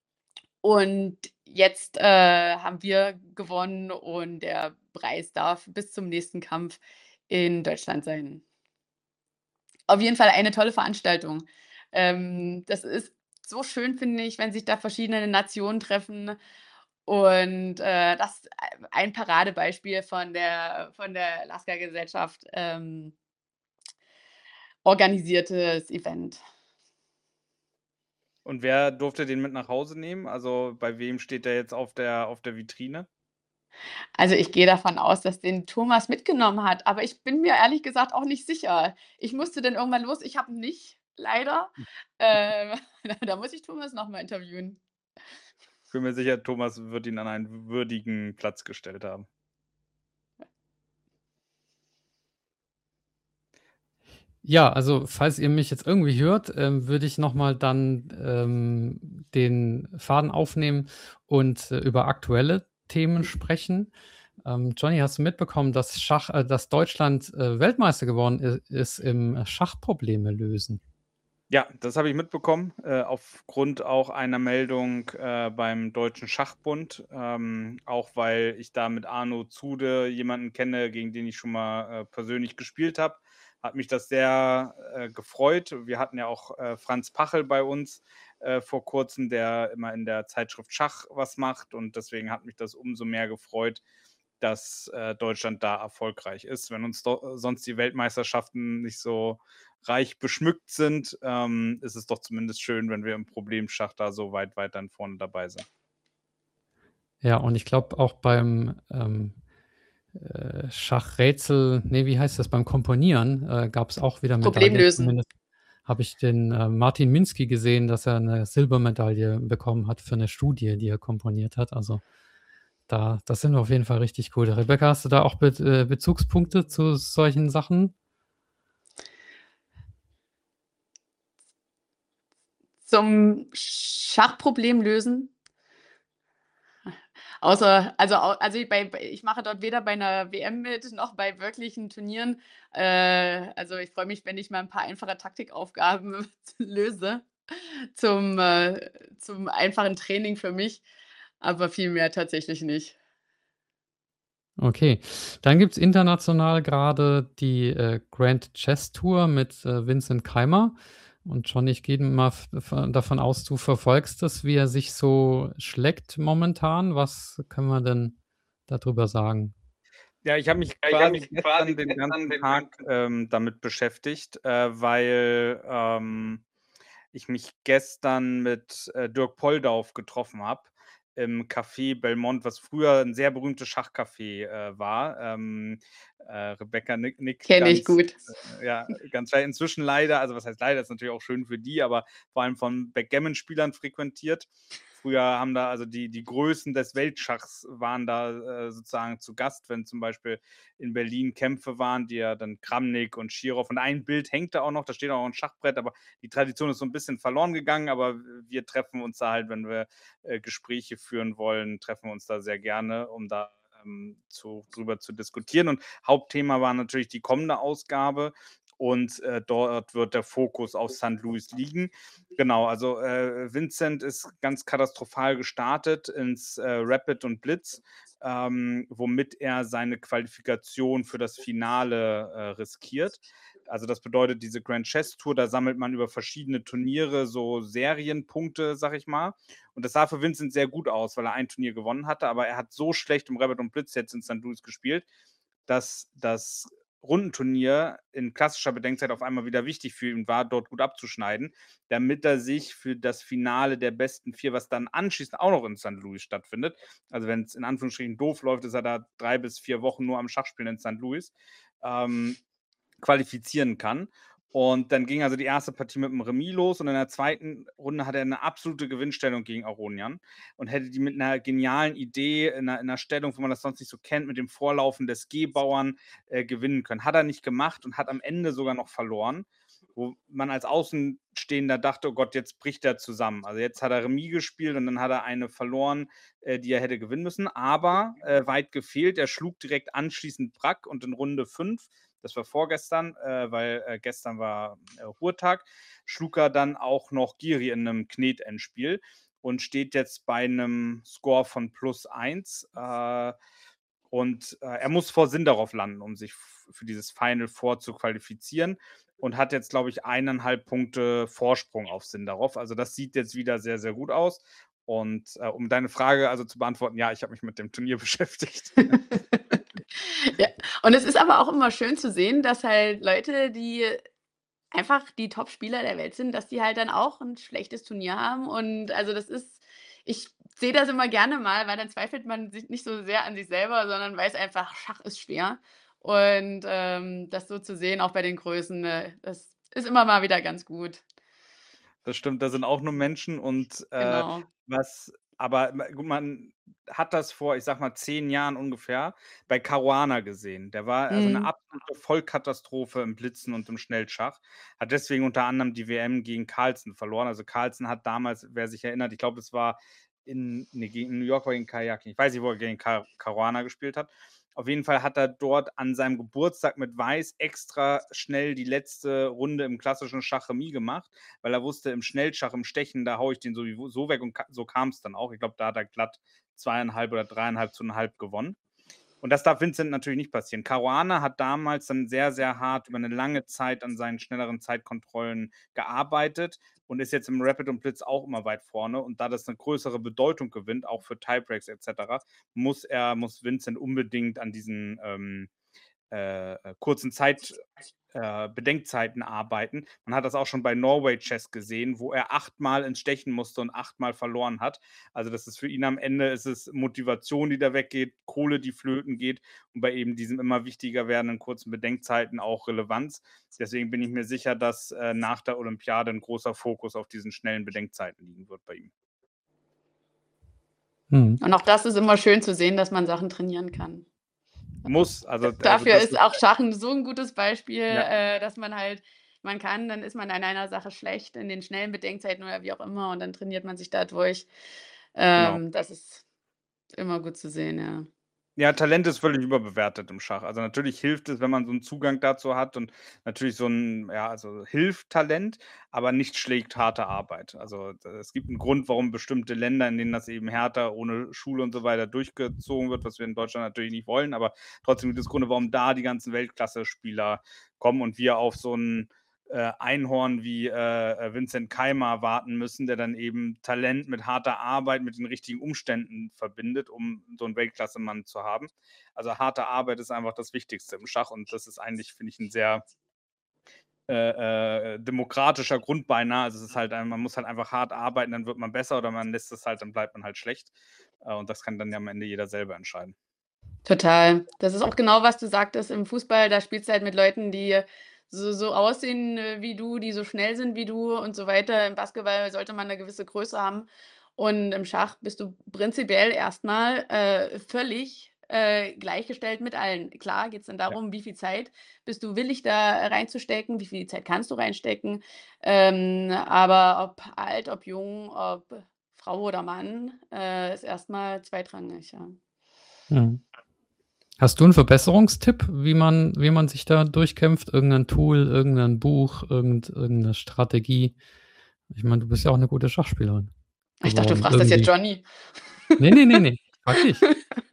Und jetzt, äh, haben wir gewonnen und der Preis darf bis zum nächsten Kampf in Deutschland sein. Auf jeden Fall eine tolle Veranstaltung. Ähm, das ist so schön, finde ich, wenn sich da verschiedene Nationen treffen und, äh, das ist ei ein Paradebeispiel von der von der Lasker Gesellschaft, ähm organisiertes Event. Und wer durfte den mit nach Hause nehmen? Also, bei wem steht der jetzt auf der auf der Vitrine? Also, ich gehe davon aus, dass den Thomas mitgenommen hat, aber ich bin mir ehrlich gesagt auch nicht sicher. Ich musste dann irgendwann los. Ich habe ihn nicht, leider. Äh, da muss ich Thomas noch mal interviewen. Bin mir sicher, Thomas wird ihn an einen w würdigen Platz gestellt haben. Ja, also, falls ihr mich jetzt irgendwie hört, ähm, würde ich noch mal dann, ähm, den Faden aufnehmen und, äh, über aktuelle Themen sprechen. Ähm, Johnny, hast du mitbekommen, dass Schach äh, dass Deutschland, äh, Weltmeister geworden i ist im Schachprobleme lösen? Ja, das habe ich mitbekommen, äh, aufgrund auch einer Meldung, äh, beim Deutschen Schachbund, ähm, auch weil ich da mit Arno Zude jemanden kenne, gegen den ich schon mal, äh, persönlich gespielt habe, hat mich das sehr, äh, gefreut. Wir hatten ja auch, äh, Franz Pachel bei uns, äh, vor Kurzem, der immer in der Zeitschrift Schach was macht und deswegen hat mich das umso mehr gefreut, dass, äh, Deutschland da erfolgreich ist. Wenn uns do sonst die Weltmeisterschaften nicht so reich beschmückt sind, ähm, ist es doch zumindest schön, wenn wir im Problemschach da so weit, weit dann vorne dabei sind. Ja, und ich glaube auch beim, ähm, äh, Schachrätsel ne, wie heißt das? Beim Komponieren, äh, gab's auch wieder Problem Medaillen. lösen. Zumindest habe ich den, äh, Martin Minsky gesehen, dass er 'ne Silbermedaille bekommen hat für 'ne Studie, die er komponiert hat. Also, Da das sind auf jeden Fall richtig cool. Rebecca, hast du da auch Be äh, Bezugspunkte zu solchen Sachen? Zum Schachproblem lösen? Außer also au also bei bei ich mache dort weder bei 'ner W M mit, noch bei wirklichen Turnieren. Äh, also, ich freue mich, wenn ich mal 'n paar einfache Taktikaufgaben löse zum äh, zum einfachen Training für mich, aber viel mehr tatsächlich nicht. Okay. Dann gibt's international grade die, äh, Grand Chess Tour mit, äh, Vincent Keymer. Und John, ich gehe mal f v davon aus, du verfolgst das, wie er sich so schlägt momentan. Was können wir denn da drüber sagen? Ja, ich habe mich Ja, ich habe quasi mich quasi gestern den gestern ganzen den Tag, ganzen ähm, damit beschäftigt, äh, weil, ähm, ich mich gestern mit, äh, Dirk Poldauf getroffen habe im Café Belmont, was früher 'n sehr berühmtes Schachcafé, äh, war. Ähm, äh, Rebecca nick nickt Kenne ich ganz, gut. äh, ja, ganz schei inzwischen leider also, was heißt leider, ist natürlich auch schön für die, aber vor allem von Backgammon-Spielern frequentiert. Früher haben da also die die Größen des Weltschachs waren da, äh, sozusagen zu Gast, wenn zum Beispiel in Berlin Kämpfe waren, die ja dann Kramnik und Schirow und ein Bild hängt da auch noch, da steht auch 'n Schachbrett, aber die Tradition ist so 'n bisschen verloren gegangen, aber w wir treffen uns da halt, wenn wir, äh, Gespräche führen wollen, treffen wir uns da sehr gerne, um da, ähm, zu drüber zu diskutieren. Und Hauptthema war natürlich die kommende Ausgabe und, äh, dort wird der Fokus auf Saint Louis liegen. Genau, also, äh, Vincent ist ganz katastrophal gestartet ins, äh, Rapid und Blitz, ähm, womit er seine Qualifikation für das Finale, äh, riskiert. Also, das bedeutet, diese Grand Chess Tour, da sammelt man über verschiedene Turniere so Serienpunkte, sage ich mal. Und das sah für Vincent sehr gut aus, weil er ein Turnier gewonnen hatte, aber er hat so schlecht im Rapid und Blitz jetzt in Saint Louis gespielt, dass das Rundenturnier in klassischer Bedenkzeit auf einmal wieder wichtig für ihn war, dort gut abzuschneiden, damit er sich für das Finale der besten vier, was dann anschließend auch noch in Saint Louis stattfindet also, wenn's in Anführungsstrichen doof läuft, ist er da drei bis vier Wochen nur am Schachspielen in Saint Louis, ähm, qualifizieren kann. Und dann ging also die erste Partie mit 'm Remis los und in der zweiten Runde hatte er 'ne absolute Gewinnstellung gegen Aronian und hätte die mit 'ner genialen Idee in 'ner in 'ner Stellung, wo man das sonst nicht so kennt, mit dem Vorlaufen des G-Bauern, äh, gewinnen können. Hat er nicht gemacht und hat am Ende sogar noch verloren, wo man als Außenstehender dachte: „Oh Gott, jetzt bricht er zusammen.“ Also, jetzt hat er Remis gespielt und dann hat er eine verloren, äh, die er hätte gewinnen müssen, aber, äh, weit gefehlt. Er schlug direkt anschließend Brack und in Runde fünf, das war vorgestern, äh, weil, äh, gestern war, äh, Ruhetag, schlug er dann auch noch Gyri in 'nem Knetendspiel und steht jetzt bei 'nem Score von plus eins, äh, und, äh, er muss vor Sindarov landen, um sich f für dieses Final Four zu qualifizieren und hat jetzt, glaube ich, eineinhalb Punkte Vorsprung auf Sindarov. Also, das sieht jetzt wieder sehr, sehr gut aus. Und, äh, um deine Frage also zu beantworten, ja, ich habe mich mit dem Turnier beschäftigt. Ja, und es ist aber auch immer schön zu sehen, dass halt Leute, die einfach die Top-Spieler der Welt sind, dass die halt dann auch 'n schlechtes Turnier haben. Und also, das ist ich sehe das immer gerne mal, weil dann zweifelt man sich nicht so sehr an sich selber, sondern weiß einfach, Schach ist schwer. Und, ähm, das so zu sehen, auch bei den Größen, äh, das ist immer mal wieder ganz gut. Das stimmt, das sind auch nur Menschen und, äh, Genau. was aber ma gu man hat das vor, ich sage mal, zehn Jahren ungefähr bei Caruana gesehen. Der war also 'ne Mhm. absolute Vollkatastrophe im Blitzen und im Schnellschach, hat deswegen unter anderem die W M gegen Carlsen verloren. Also, Carlsen hat damals, wer sich erinnert ich glaube, es war in ne, gegen New York oder gegen Karjakin. Ich weiß nicht, wo er gegen Ca Caruana gespielt hat. Auf jeden Fall hat er dort an seinem Geburtstag mit Weiß extra schnell die letzte Runde im klassischen Schach Remis gemacht, weil er wusste, im Schnellschach, im Stechen, da haue ich den sowieso weg und ka so kam's dann auch. Ich glaube, da hat er glatt zweieinhalb oder dreieinhalb zu eineinhalb gewonnen. Und das darf Vincent natürlich nicht passieren. Caruana hat damals dann sehr, sehr hart über 'ne lange Zeit an seinen schnelleren Zeitkontrollen gearbeitet und ist jetzt im Rapid und Blitz auch immer weit vorne. Und da das 'ne größere Bedeutung gewinnt, auch für Tiebreaks et cetera, muss er muss Vincent unbedingt an diesen, ähm, äh, äh, kurzen Zeit äh, Bedenkzeiten arbeiten. Man hat das auch schon bei Norway Chess gesehen, wo er achtmal ins Stechen musste und achtmal verloren hat. Also, das ist für ihn am Ende ist es Motivation, die da weggeht, Kohle, die flöten geht und bei eben diesen immer wichtiger werdenden kurzen Bedenkzeiten auch Relevanz. Deswegen bin ich mir sicher, dass, äh, nach der Olympiade 'n großer Fokus auf diesen schnellen Bedenkzeiten liegen wird bei ihm. Mhm. Und auch das ist immer schön zu sehen, dass man Sachen trainieren kann. Muss, also also Dafür das ist ist auch Schachen so 'n gutes Beispiel, Ja. äh, dass man halt man kann dann ist man in einer Sache schlecht in den schnellen Bedenkzeiten oder wie auch immer und dann trainiert man sich da durch. Genau. Ähm, das ist immer gut zu sehen, ja. Ja, Talent ist völlig überbewertet im Schach. Also, natürlich hilft es, wenn man so 'n Zugang dazu hat und natürlich so 'n ja, also, hilft Talent, aber nichts schlägt harte Arbeit. Also, d es gibt 'n Grund, warum bestimmte Länder, in denen das eben härter ohne Schule und so weiter durchgezogen wird, was wir in Deutschland natürlich nicht wollen, aber trotzdem gibt es Gründe, warum da die ganzen Weltklasse-Spieler kommen und wir auf so 'n, äh, Einhorn wie, äh, äh, Vincent Keimer warten müssen, der dann eben Talent mit harter Arbeit, mit den richtigen Umständen verbindet, um so 'n Weltklasse-Mann zu haben. Also, harte Arbeit ist einfach das Wichtigste im Schach und das ist eigentlich, finde ich, 'n sehr äh, äh, demokratischer Grund beinahe. Also, es ist halt ein man muss halt einfach hart arbeiten, dann wird man besser oder man lässt es halt, dann bleibt man halt schlecht. Äh, und das kann dann ja am Ende jeder selber entscheiden. Total. Das ist auch genau, was du sagtest im Fußball, da spielst du halt mit Leuten, die so so aussehen, äh, wie du, die so schnell sind wie du und so weiter. Im Basketball sollte man 'ne gewisse Größe haben und im Schach bist du prinzipiell erst mal, äh, völlig, äh, gleichgestellt mit allen. Klar geht's dann Ja. darum, wie viel Zeit bist du willig, da reinzustecken, wie viel Zeit kannst du reinstecken, ähm, aber ob alt, ob jung, ob Frau oder Mann, äh, ist erst mal zweitrangig, ja. Mhm. Hast du 'n Verbesserungstipp, wie man wie man sich da durchkämpft? Irgend 'nen Tool, irgend 'nen Buch, irgend irgend 'ne Strategie? Ich meine, du bist ja auch 'ne gute Schachspielerin Ich dachte, du geworden fragst das jetzt irgendwie. Johnny. Ne, ne, ne, ne, ich frage dich.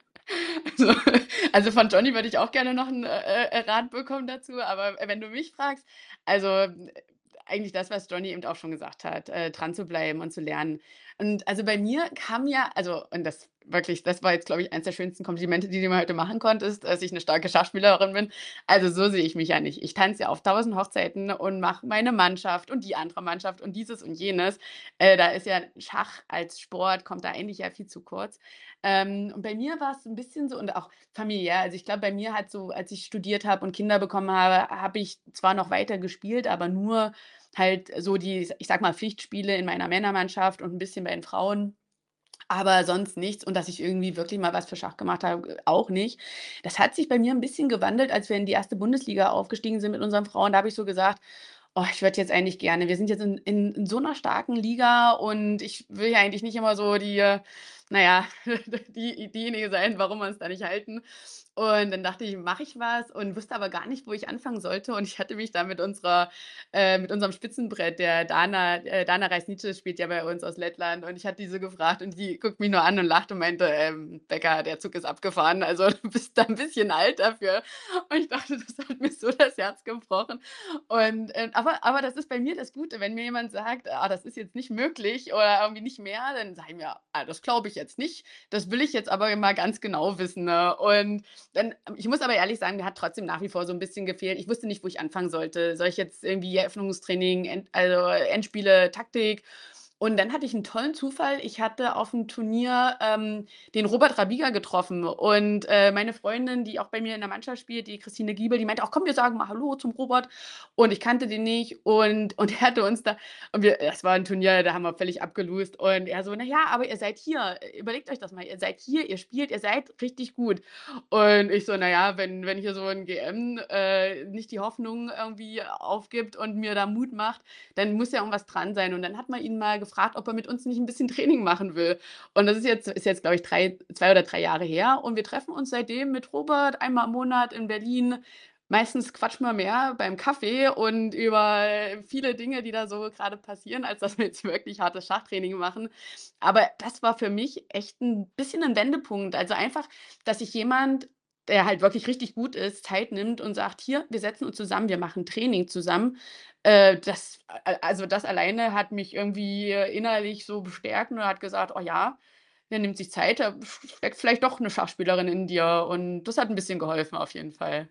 Also also, von Johnny würde ich auch gerne noch 'n, äh, äh, Rat bekommen dazu, aber wenn du mich fragst, also, äh, eigentlich das, was Johnny eben auch schon gesagt hat, äh, dranzubleiben und zu lernen. Und, also, bei mir kam ja also, und das wirklich, das war jetzt, glaube ich, eins der schönsten Komplimente, die du mir heute machen konntest, dass ich 'ne starke Schachspielerin bin. Also, so sehe ich mich ja nicht. Ich tanze ja auf tausend Hochzeiten und mache meine Mannschaft und die andere Mannschaft und dieses und jenes. Äh, da ist ja Schach als Sport kommt da eigentlich ja viel zu kurz. Ähm, und bei mir war's 'n bisschen so und auch familiär. Also, ich glaube, bei mir hat so als ich studiert habe und Kinder bekommen habe, habe ich zwar noch weiter gespielt, aber nur halt so die, ich sage mal, Pflichtspiele in meiner Männermannschaft und 'n bisschen bei den Frauen, aber sonst nichts. Und dass ich irgendwie wirklich mal was für Schach gemacht habe, auch nicht. Das hat sich bei mir 'n bisschen gewandelt, als wir in die erste Bundesliga aufgestiegen sind mit unseren Frauen. Da habe ich so gesagt: „Oh, ich würde jetzt eigentlich gerne wir sind jetzt in in in so 'ner starken Liga und ich will ja eigentlich nicht immer so die, äh, na ja, die diejenige sein, warum wir uns da nicht halten.“ Und dann dachte ich: „Mache ich was?“ Und wusste aber gar nicht, wo ich anfangen sollte. Und ich hatte mich da mit unserer äh, mit unserem Spitzenbrett, der Dana äh, Dana Reizniece spielt ja bei uns aus Lettland und ich hatte die so gefragt und die guckt mich nur an und lacht und meinte: „Ähm, Becker, der Zug ist abgefahren. Also, du bist da 'n bisschen alt dafür.“ Und ich dachte, das hat mir so das Herz gebrochen. Und, äh, aber aber das ist bei mir das Gute, wenn mir jemand sagt: „Ah, das ist jetzt nicht möglich oder irgendwie nicht mehr“, dann sage ich mir: „Ah, das glaube ich jetzt nicht. Das will ich jetzt aber mal ganz genau wissen“, ne? Und dann ich muss aber ehrlich sagen, mir hat trotzdem nach wie vor so 'n bisschen gefehlt. Ich wusste nicht, wo ich anfangen sollte. Soll ich jetzt irgendwie Eröffnungstraining, End also, Endspiele, Taktik? Und dann hatte ich 'n tollen Zufall. Ich hatte auf'm Turnier, ähm, den Robert Rabiga getroffen und, äh, meine Freundin, die auch bei mir in der Mannschaft spielt, die Christine Giebel, die meinte auch: „Komm, wir sagen mal hallo zum Robert.“ Und ich kannte den nicht und und er hatte uns da und wir das war 'n Turnier, da haben wir völlig abgelost und er so: „Na ja, aber ihr seid hier. Überlegt euch das mal. Ihr seid hier, ihr spielt, ihr seid richtig gut.“ Und ich so: „Na ja, wenn wenn hier so 'n G M, äh, nicht die Hoffnung irgendwie aufgibt und mir da Mut macht, dann muss ja irgendwas dran sein.“ Und dann hat man ihn mal gefragt, ob er mit uns nicht 'n bisschen Training machen will. Und das ist jetzt ist jetzt, glaube ich, drei zwei oder drei Jahre her und wir treffen uns seitdem mit Robert einmal im Monat in Berlin. Meistens quatschen wir mehr beim Kaffee und über viele Dinge, die da so grade passieren, als dass wir jetzt wirklich hartes Schachtraining machen. Aber das war für mich echt 'n bisschen 'n Wendepunkt. Also, einfach, dass sich jemand, der halt wirklich richtig gut ist, Zeit nimmt und sagt: „Hier, wir setzen uns zusammen, wir machen Training zusammen.“ Äh, das a also, das alleine hat mich irgendwie innerlich so bestärkt und hat gesagt: „Oh ja, der nimmt sich Zeit, da steckt vielleicht doch 'ne Schachspielerin in dir.“ Und das hat 'n bisschen geholfen auf jeden Fall.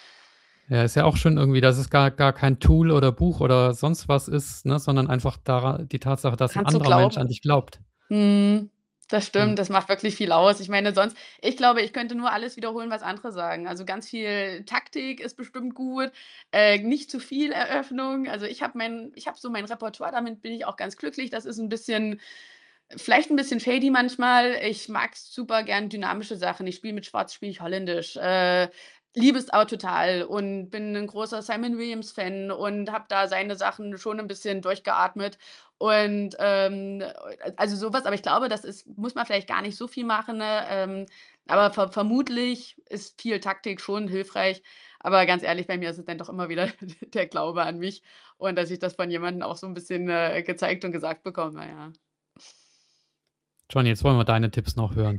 Ja, ist ja auch schön irgendwie, dass es gar gar kein Tool oder Buch oder sonst was ist, ne, sondern einfach dara die Tatsache, dass 'n Dran zu anderer Mensch an glauben. dich glaubt. Mhm. Das Ja. stimmt, das macht wirklich viel aus. Ich meine, sonst ich glaube, ich könnte nur alles wiederholen, was andere sagen. Also, ganz viel Taktik ist bestimmt gut, äh, nicht zu viel Eröffnung. Also, ich habe mein ich habe so mein Repertoire, damit bin ich auch ganz glücklich. Das ist 'n bisschen Vielleicht ein bisschen shady manchmal. Ich mag super gern dynamische Sachen. Ich spiele mit Schwarz spiele ich Holländisch, äh, liebe es auch total und bin 'n großer Simon Williams-Fan und habe da seine Sachen schon ein bisschen durchgeatmet und, ähm, also sowas. Aber ich glaube, das ist muss man vielleicht gar nicht so viel machen, ne? Ähm, aber ver vermutlich ist viel Taktik schon hilfreich. Aber ganz ehrlich, bei mir ist es dann doch immer wieder der Glaube an mich und dass ich das von jemandem auch so ein bisschen, äh, gezeigt und gesagt bekomme, ja. Johnny, jetzt wollen wir deine Tipps noch hören.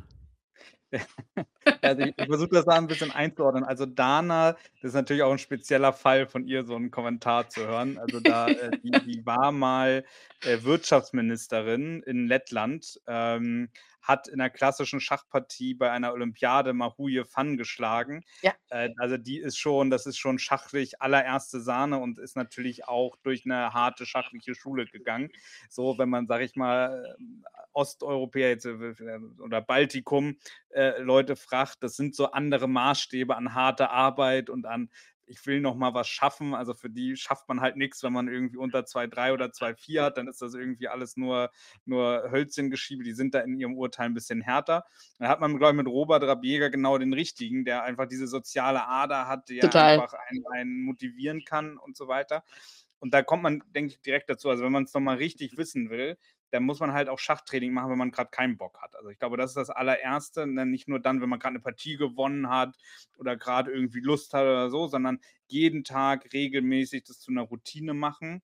Also, ich ich versuche das da ein bisschen einzuordnen. Also, Dana, das ist natürlich auch ein spezieller Fall von ihr, so 'n Kommentar zu hören. Also, da, äh die die war mal, äh, Wirtschaftsministerin in Lettland, ähm, hat in 'ner klassischen Schachpartie bei einer Olympiade Marouille Fan geschlagen. Ja, Äh, also, die ist schon das ist schon schachlich allererste Sahne und ist natürlich auch durch 'ne harte schachliche Schule gegangen. So, wenn man, sage ich mal, ähm, Osteuropäer jetzt, äh, oder Baltikum äh, Leute fragt, das sind so andere Maßstäbe an harter Arbeit und an ich will noch mal was schaffen. Also, für die schafft man halt nichts, wenn man irgendwie unter zwei Komma drei oder zwei Komma vier hat, dann ist das irgendwie alles nur nur Hölzchengeschiebe. Die sind da in ihrem Urteil ein bisschen härter. Da hat man, glaube ich, mit Robert Rabieger genau den Richtigen, der einfach diese soziale Ader hat, der total. einfach einen einen motivieren kann und so weiter. Und da kommt man, denke ich, direkt dazu. Also, wenn man es noch mal richtig wissen will, dann muss man halt auch Schachtraining machen, wenn man gerade keinen Bock hat. Also, ich glaube, das ist das Allererste, ne? Nicht nur dann, wenn man gerade eine Partie gewonnen hat oder gerade irgendwie Lust hat oder so, sondern jeden Tag regelmäßig das zu einer Routine machen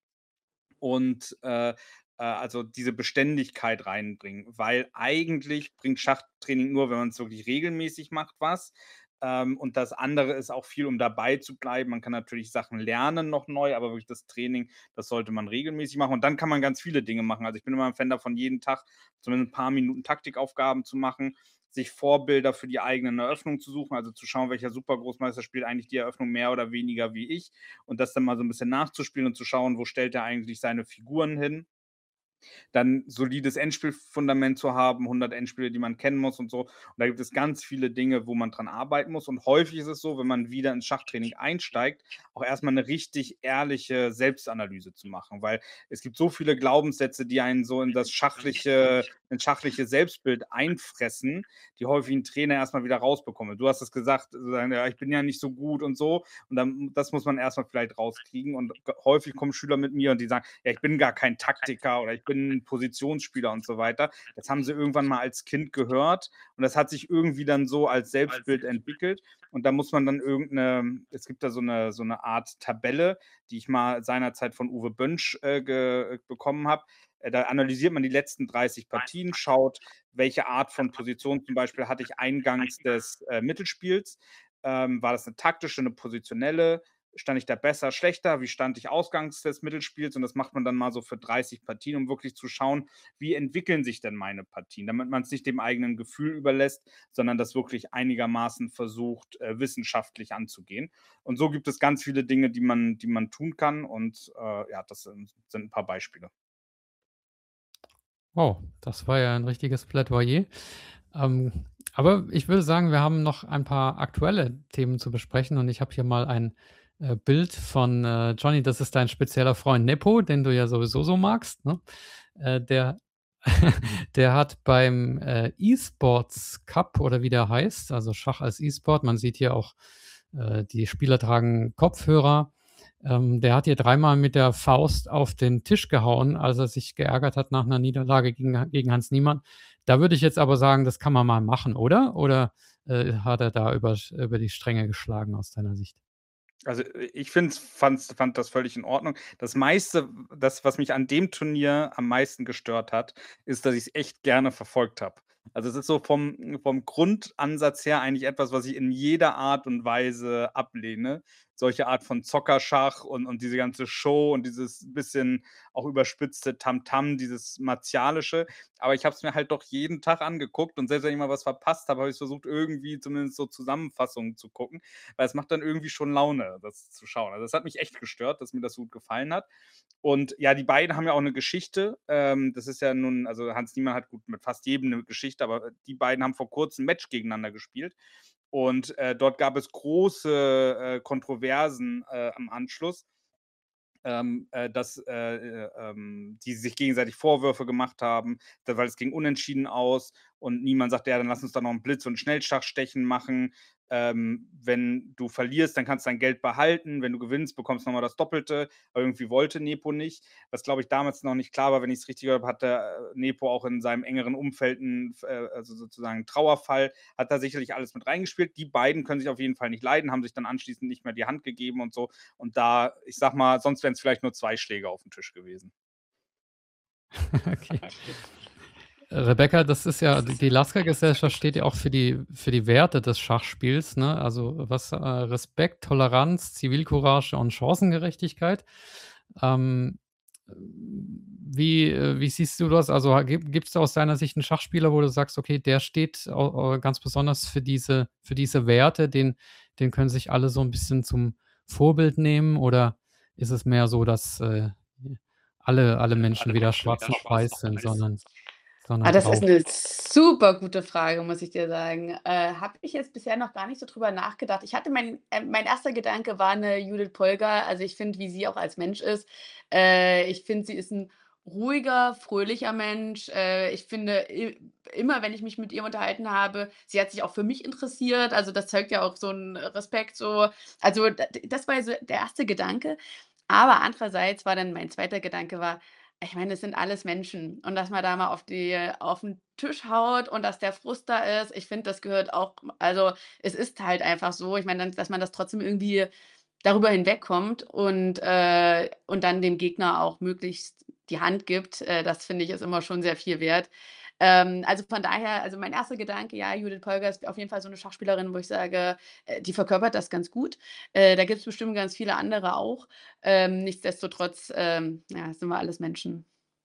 und, äh, äh, also diese Beständigkeit reinbringen, weil eigentlich bringt Schachtraining nur, wenn man es wirklich regelmäßig macht, was. Ähm, und das andere ist auch viel, um dabei zu bleiben. Man kann natürlich Sachen lernen noch neu, aber wirklich das Training, das sollte man regelmäßig machen. Und dann kann man ganz viele Dinge machen. Also, ich bin immer ein Fan davon, jeden Tag zumindest ein paar Minuten Taktikaufgaben zu machen, sich Vorbilder für die eigenen Eröffnungen zu suchen, also zu schauen, welcher Supergroßmeister spielt eigentlich die Eröffnung mehr oder weniger wie ich und das dann mal so ein bisschen nachzuspielen und zu schauen, wo stellt er eigentlich seine Figuren hin, dann solides Endspielfundament zu haben, hundert Endspiele, die man kennen muss und so. Und da gibt es ganz viele Dinge, wo man dran arbeiten muss. Und häufig ist es so, wenn man wieder ins Schachtraining einsteigt, auch erstmal eine richtig ehrliche Selbstanalyse zu machen, weil es gibt so viele Glaubenssätze, die einen so in das schachliche, ins schachliche Selbstbild einfressen, die häufig ein Trainer erstmal wieder rausbekommen. Du hast es gesagt, sagen, ja, ich bin ja nicht so gut und so. Und dann, das muss man erstmal vielleicht rauskriegen. Und häufig kommen Schüler mit mir und die sagen, ja, ich bin gar kein Taktiker oder ich bin ein Positionsspieler und so weiter. Das haben sie irgendwann mal als Kind gehört und das hat sich irgendwie dann so als Selbstbild entwickelt. Und da muss man dann irgendeine, es gibt da so eine, so eine Art Tabelle, die ich mal seinerzeit von Uwe Bönsch äh, ge, bekommen habe. Äh, Da analysiert man die letzten dreißig Partien, schaut, welche Art von Position zum Beispiel hatte ich eingangs des äh, Mittelspiels. Ähm, war das eine taktische, eine positionelle? Stand ich da besser, schlechter? Wie stand ich ausgangs des Mittelspiels? Und das macht man dann mal so für dreißig Partien, um wirklich zu schauen, wie entwickeln sich denn meine Partien, damit man es nicht dem eigenen Gefühl überlässt, sondern das wirklich einigermaßen versucht, äh, wissenschaftlich anzugehen. Und so gibt es ganz viele Dinge, die man, die man tun kann. Und äh, ja, das sind, sind ein paar Beispiele. Oh, das war ja ein richtiges Plädoyer. Ähm, aber ich würde sagen, wir haben noch ein paar aktuelle Themen zu besprechen und ich habe hier mal ein, äh, Bild von, äh, Johnny, das ist dein spezieller Freund Nepo, den du ja sowieso so magst, ne? Äh, der der hat beim, äh, E-Sports Cup oder wie der heißt, also Schach als E-Sport, man sieht hier auch, äh, die Spieler tragen Kopfhörer. Ähm, der hat hier dreimal mit der Faust auf den Tisch gehauen, als er sich geärgert hat nach einer Niederlage gegen gegen Hans Niemann. Da würde ich jetzt aber sagen, das kann man mal machen, oder? Oder, äh, hat er da über über die Stränge geschlagen aus deiner Sicht? Also, äh, ich finde fand fand das völlig in Ordnung. Das meiste das, was mich an dem Turnier am meisten gestört hat, ist, dass ich's echt gerne verfolgt habe. Also, es ist so vom vom Grundansatz her eigentlich etwas, was ich in jeder Art und Weise ablehne. Solche Art von Zockerschach und und diese ganze Show und dieses bisschen auch überspitzte Tamtam, dieses Martialische. Aber ich habe es mir halt doch jeden Tag angeguckt und selbst wenn ich mal was verpasst habe, habe ich's versucht, irgendwie zumindest so Zusammenfassungen zu gucken, weil es macht dann irgendwie schon Laune, das zu schauen. Also, das hat mich echt gestört, dass mir das so gut gefallen hat. Und ja, die beiden haben ja auch eine Geschichte. Ähm, das ist ja nun also, Hans Niemann hat gut mit fast jedem eine Geschichte, aber die beiden haben vor Kurzem 'n Match gegeneinander gespielt. Und, äh, dort gab es große, äh, Kontroversen, äh, am Anschluss. ähm, äh, dass äh, äh, ähm, die sich gegenseitig Vorwürfe gemacht haben, da weil es ging unentschieden aus und niemand sagte: „Ja, dann lass uns da noch 'n Blitz und Schnellschachstechen machen. Ähm, wenn du verlierst, dann kannst du dein Geld behalten. Wenn du gewinnst, bekommst du noch mal das Doppelte.“ Aber irgendwie wollte Nepo nicht. Was, glaube ich, damals noch nicht klar war, wenn ich's richtig gehört habe, hatte, äh, Nepo auch in seinem engeren Umfeld 'n f äh, also sozusagen 'n Trauerfall, hat da sicherlich alles mit reingespielt. Die beiden können sich auf jeden Fall nicht leiden, haben sich dann anschließend nicht mehr die Hand gegeben und so. Und da ich sage mal, sonst wären's vielleicht nur zwei Schläge aufm Tisch gewesen. Okay. Rebecca, das ist ja die die Lasker-Gesellschaft steht ja auch für die für die Werte des Schachspiels, ne? Also, was, äh Respekt, Toleranz, Zivilcourage und Chancengerechtigkeit. Ähm, wie äh, wie siehst du das? Also, ha gibt gibt's da aus deiner Sicht 'n Schachspieler, wo du sagst: „Okay, der steht au äh, ganz besonders für diese für diese Werte, den den können sich alle so 'n bisschen zum Vorbild nehmen?“ Oder ist es mehr so, dass, äh, alle alle Menschen weder schwarz noch weiß sind, sondern Ah, sondern das ist grau? 'ne super gute Frage, muss ich dir sagen. Äh, habe ich jetzt bisher noch gar nicht so drüber nachgedacht. Ich hatte mein äh, mein erster Gedanke war 'ne Judith Polgar. Also, ich finde, wie sie auch als Mensch ist äh, ich finde, sie ist 'n ruhiger, fröhlicher Mensch. Äh, ich finde, i immer, wenn ich mich mit ihr unterhalten habe sie hat sich auch für mich interessiert, also, das zeigt ja auch so 'n Respekt so. Also, d d das war so der erste Gedanke. Aber andererseits war dann mein zweiter Gedanke war, ich meine, das sind alles Menschen und dass man da mal auf die auf 'n Tisch haut und dass der Frust da ist, ich finde, das gehört auch also, es ist halt einfach so. Ich meine dann, dass man das trotzdem irgendwie darüber hinwegkommt und äh, und dann dem Gegner auch möglichst die Hand gibt, äh, das finde ich, ist immer schon sehr viel wert. Ähm, also, von daher also, mein erster Gedanke, ja, Judith Polgar ist auf jeden Fall so 'ne Schachspielerin, wo ich sage, äh, die verkörpert das ganz gut. Äh, da gibt's bestimmt ganz viele andere auch. Ähm, nichtsdestotrotz, ähm, ja, sind wir alles Menschen.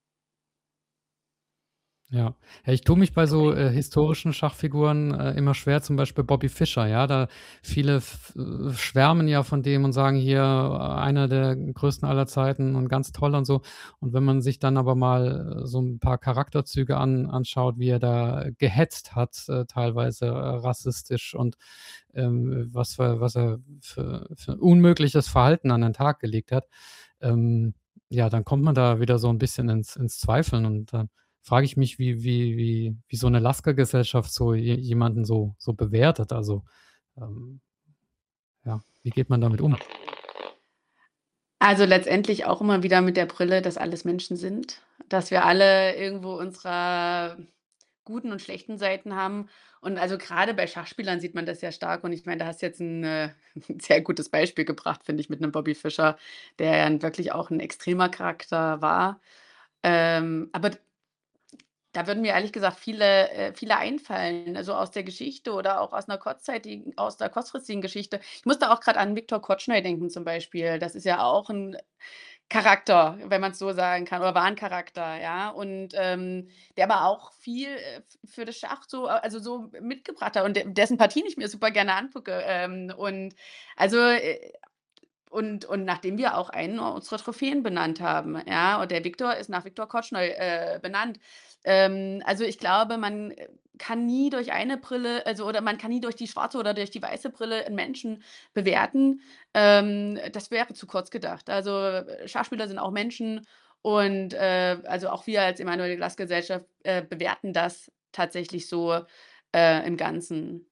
Ja. Ja, ich tue mich bei so, äh, historischen Schachfiguren, äh, immer schwer, zum Beispiel Bobby Fischer, ja, da viele f äh, schwärmen ja von dem und sagen hier, äh, einer der größten aller Zeiten und ganz toll und so. Und wenn man sich dann aber mal so 'n paar Charakterzüge an anschaut, wie er da gehetzt hat, äh, teilweise, äh, rassistisch und, ähm, was für was er für für unmögliches Verhalten an den Tag gelegt hat, ähm, ja, dann kommt man da wieder so 'n bisschen ins ins Zweifeln und dann frage ich mich, wie wie wie wie so 'ne Lasker-Gesellschaft so je jemanden so so bewertet. Also, ähm ja, wie geht man damit um? Also, letztendlich auch immer wieder mit der Brille, dass alles Menschen sind, dass wir alle irgendwo unsere guten und schlechten Seiten haben. Und also, grade bei Schachspielern sieht man das sehr stark und ich meine, da hast du jetzt 'n, äh, 'n sehr gutes Beispiel gebracht, finde ich, mit 'nem Bobby Fischer, der ja 'n wirklich auch 'n extremer Charakter war. Ähm, aber d da würden mir ehrlich gesagt viele äh, viele einfallen, also, aus der Geschichte oder auch aus 'ner kurzzeitigen aus der kurzfristigen Geschichte. Ich musste auch grad an Viktor Kortschnoj denken zum Beispiel. Das ist ja auch 'n Charakter, wenn man's so sagen kann, oder war 'n Charakter, ja? Und, ähm, der aber auch viel, äh, f für das Schach so also, so mitgebracht hat und de dessen Partien ich mir super gerne angucke. Ähm, und also, äh, und und nachdem wir auch einen unserer Trophäen benannt haben, ja? Und der Viktor ist nach Viktor Kortschnoj, äh, benannt. Ähm, also, ich glaube, man, äh, kann nie durch eine Brille also, oder man kann nie durch die schwarze oder durch die weiße Brille 'n Menschen bewerten. Ähm, das wäre zu kurz gedacht. Also, äh, Schachspieler sind auch Menschen und, äh, also, auch wir als Emanuel-Lasker-Gesellschaft, äh, bewerten das tatsächlich so, äh, im Ganzen.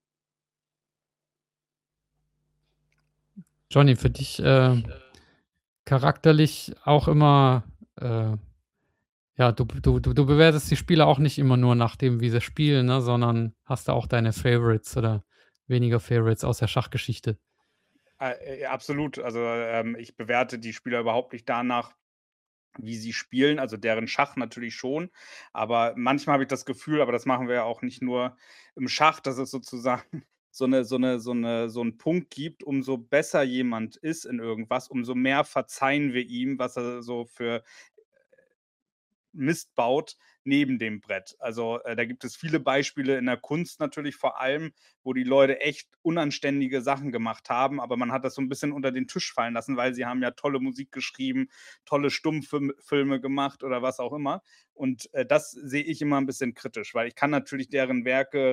Johnny, für dich, äh, charakterlich auch immer, äh ja, du b du du du bewertest die Spiele auch nicht immer nur nach dem, wie sie spielen, ne, sondern hast da auch deine Favorites oder weniger Favorites aus der Schachgeschichte? Äh, äh, absolut. Also, ähm, ich bewerte die Spieler überhaupt nicht danach, wie sie spielen, also, deren Schach natürlich schon. Aber manchmal habe ich das Gefühl, aber das machen wir ja auch nicht nur im Schach, dass es sozusagen so 'ne so 'ne so 'ne so 'n Punkt gibt, umso besser jemand ist in irgendwas, umso mehr verzeihen wir ihm, was er so für Mist baut neben dem Brett. Also, äh, da gibt es viele Beispiele in der Kunst natürlich vor allem, wo die Leute echt unanständige Sachen gemacht haben, aber man hat das so 'n bisschen unter den Tisch fallen lassen, weil sie haben ja tolle Musik geschrieben, tolle Stummfilm Filme gemacht oder was auch immer. Und, äh, das sehe ich immer 'n bisschen kritisch, weil ich kann natürlich deren Werke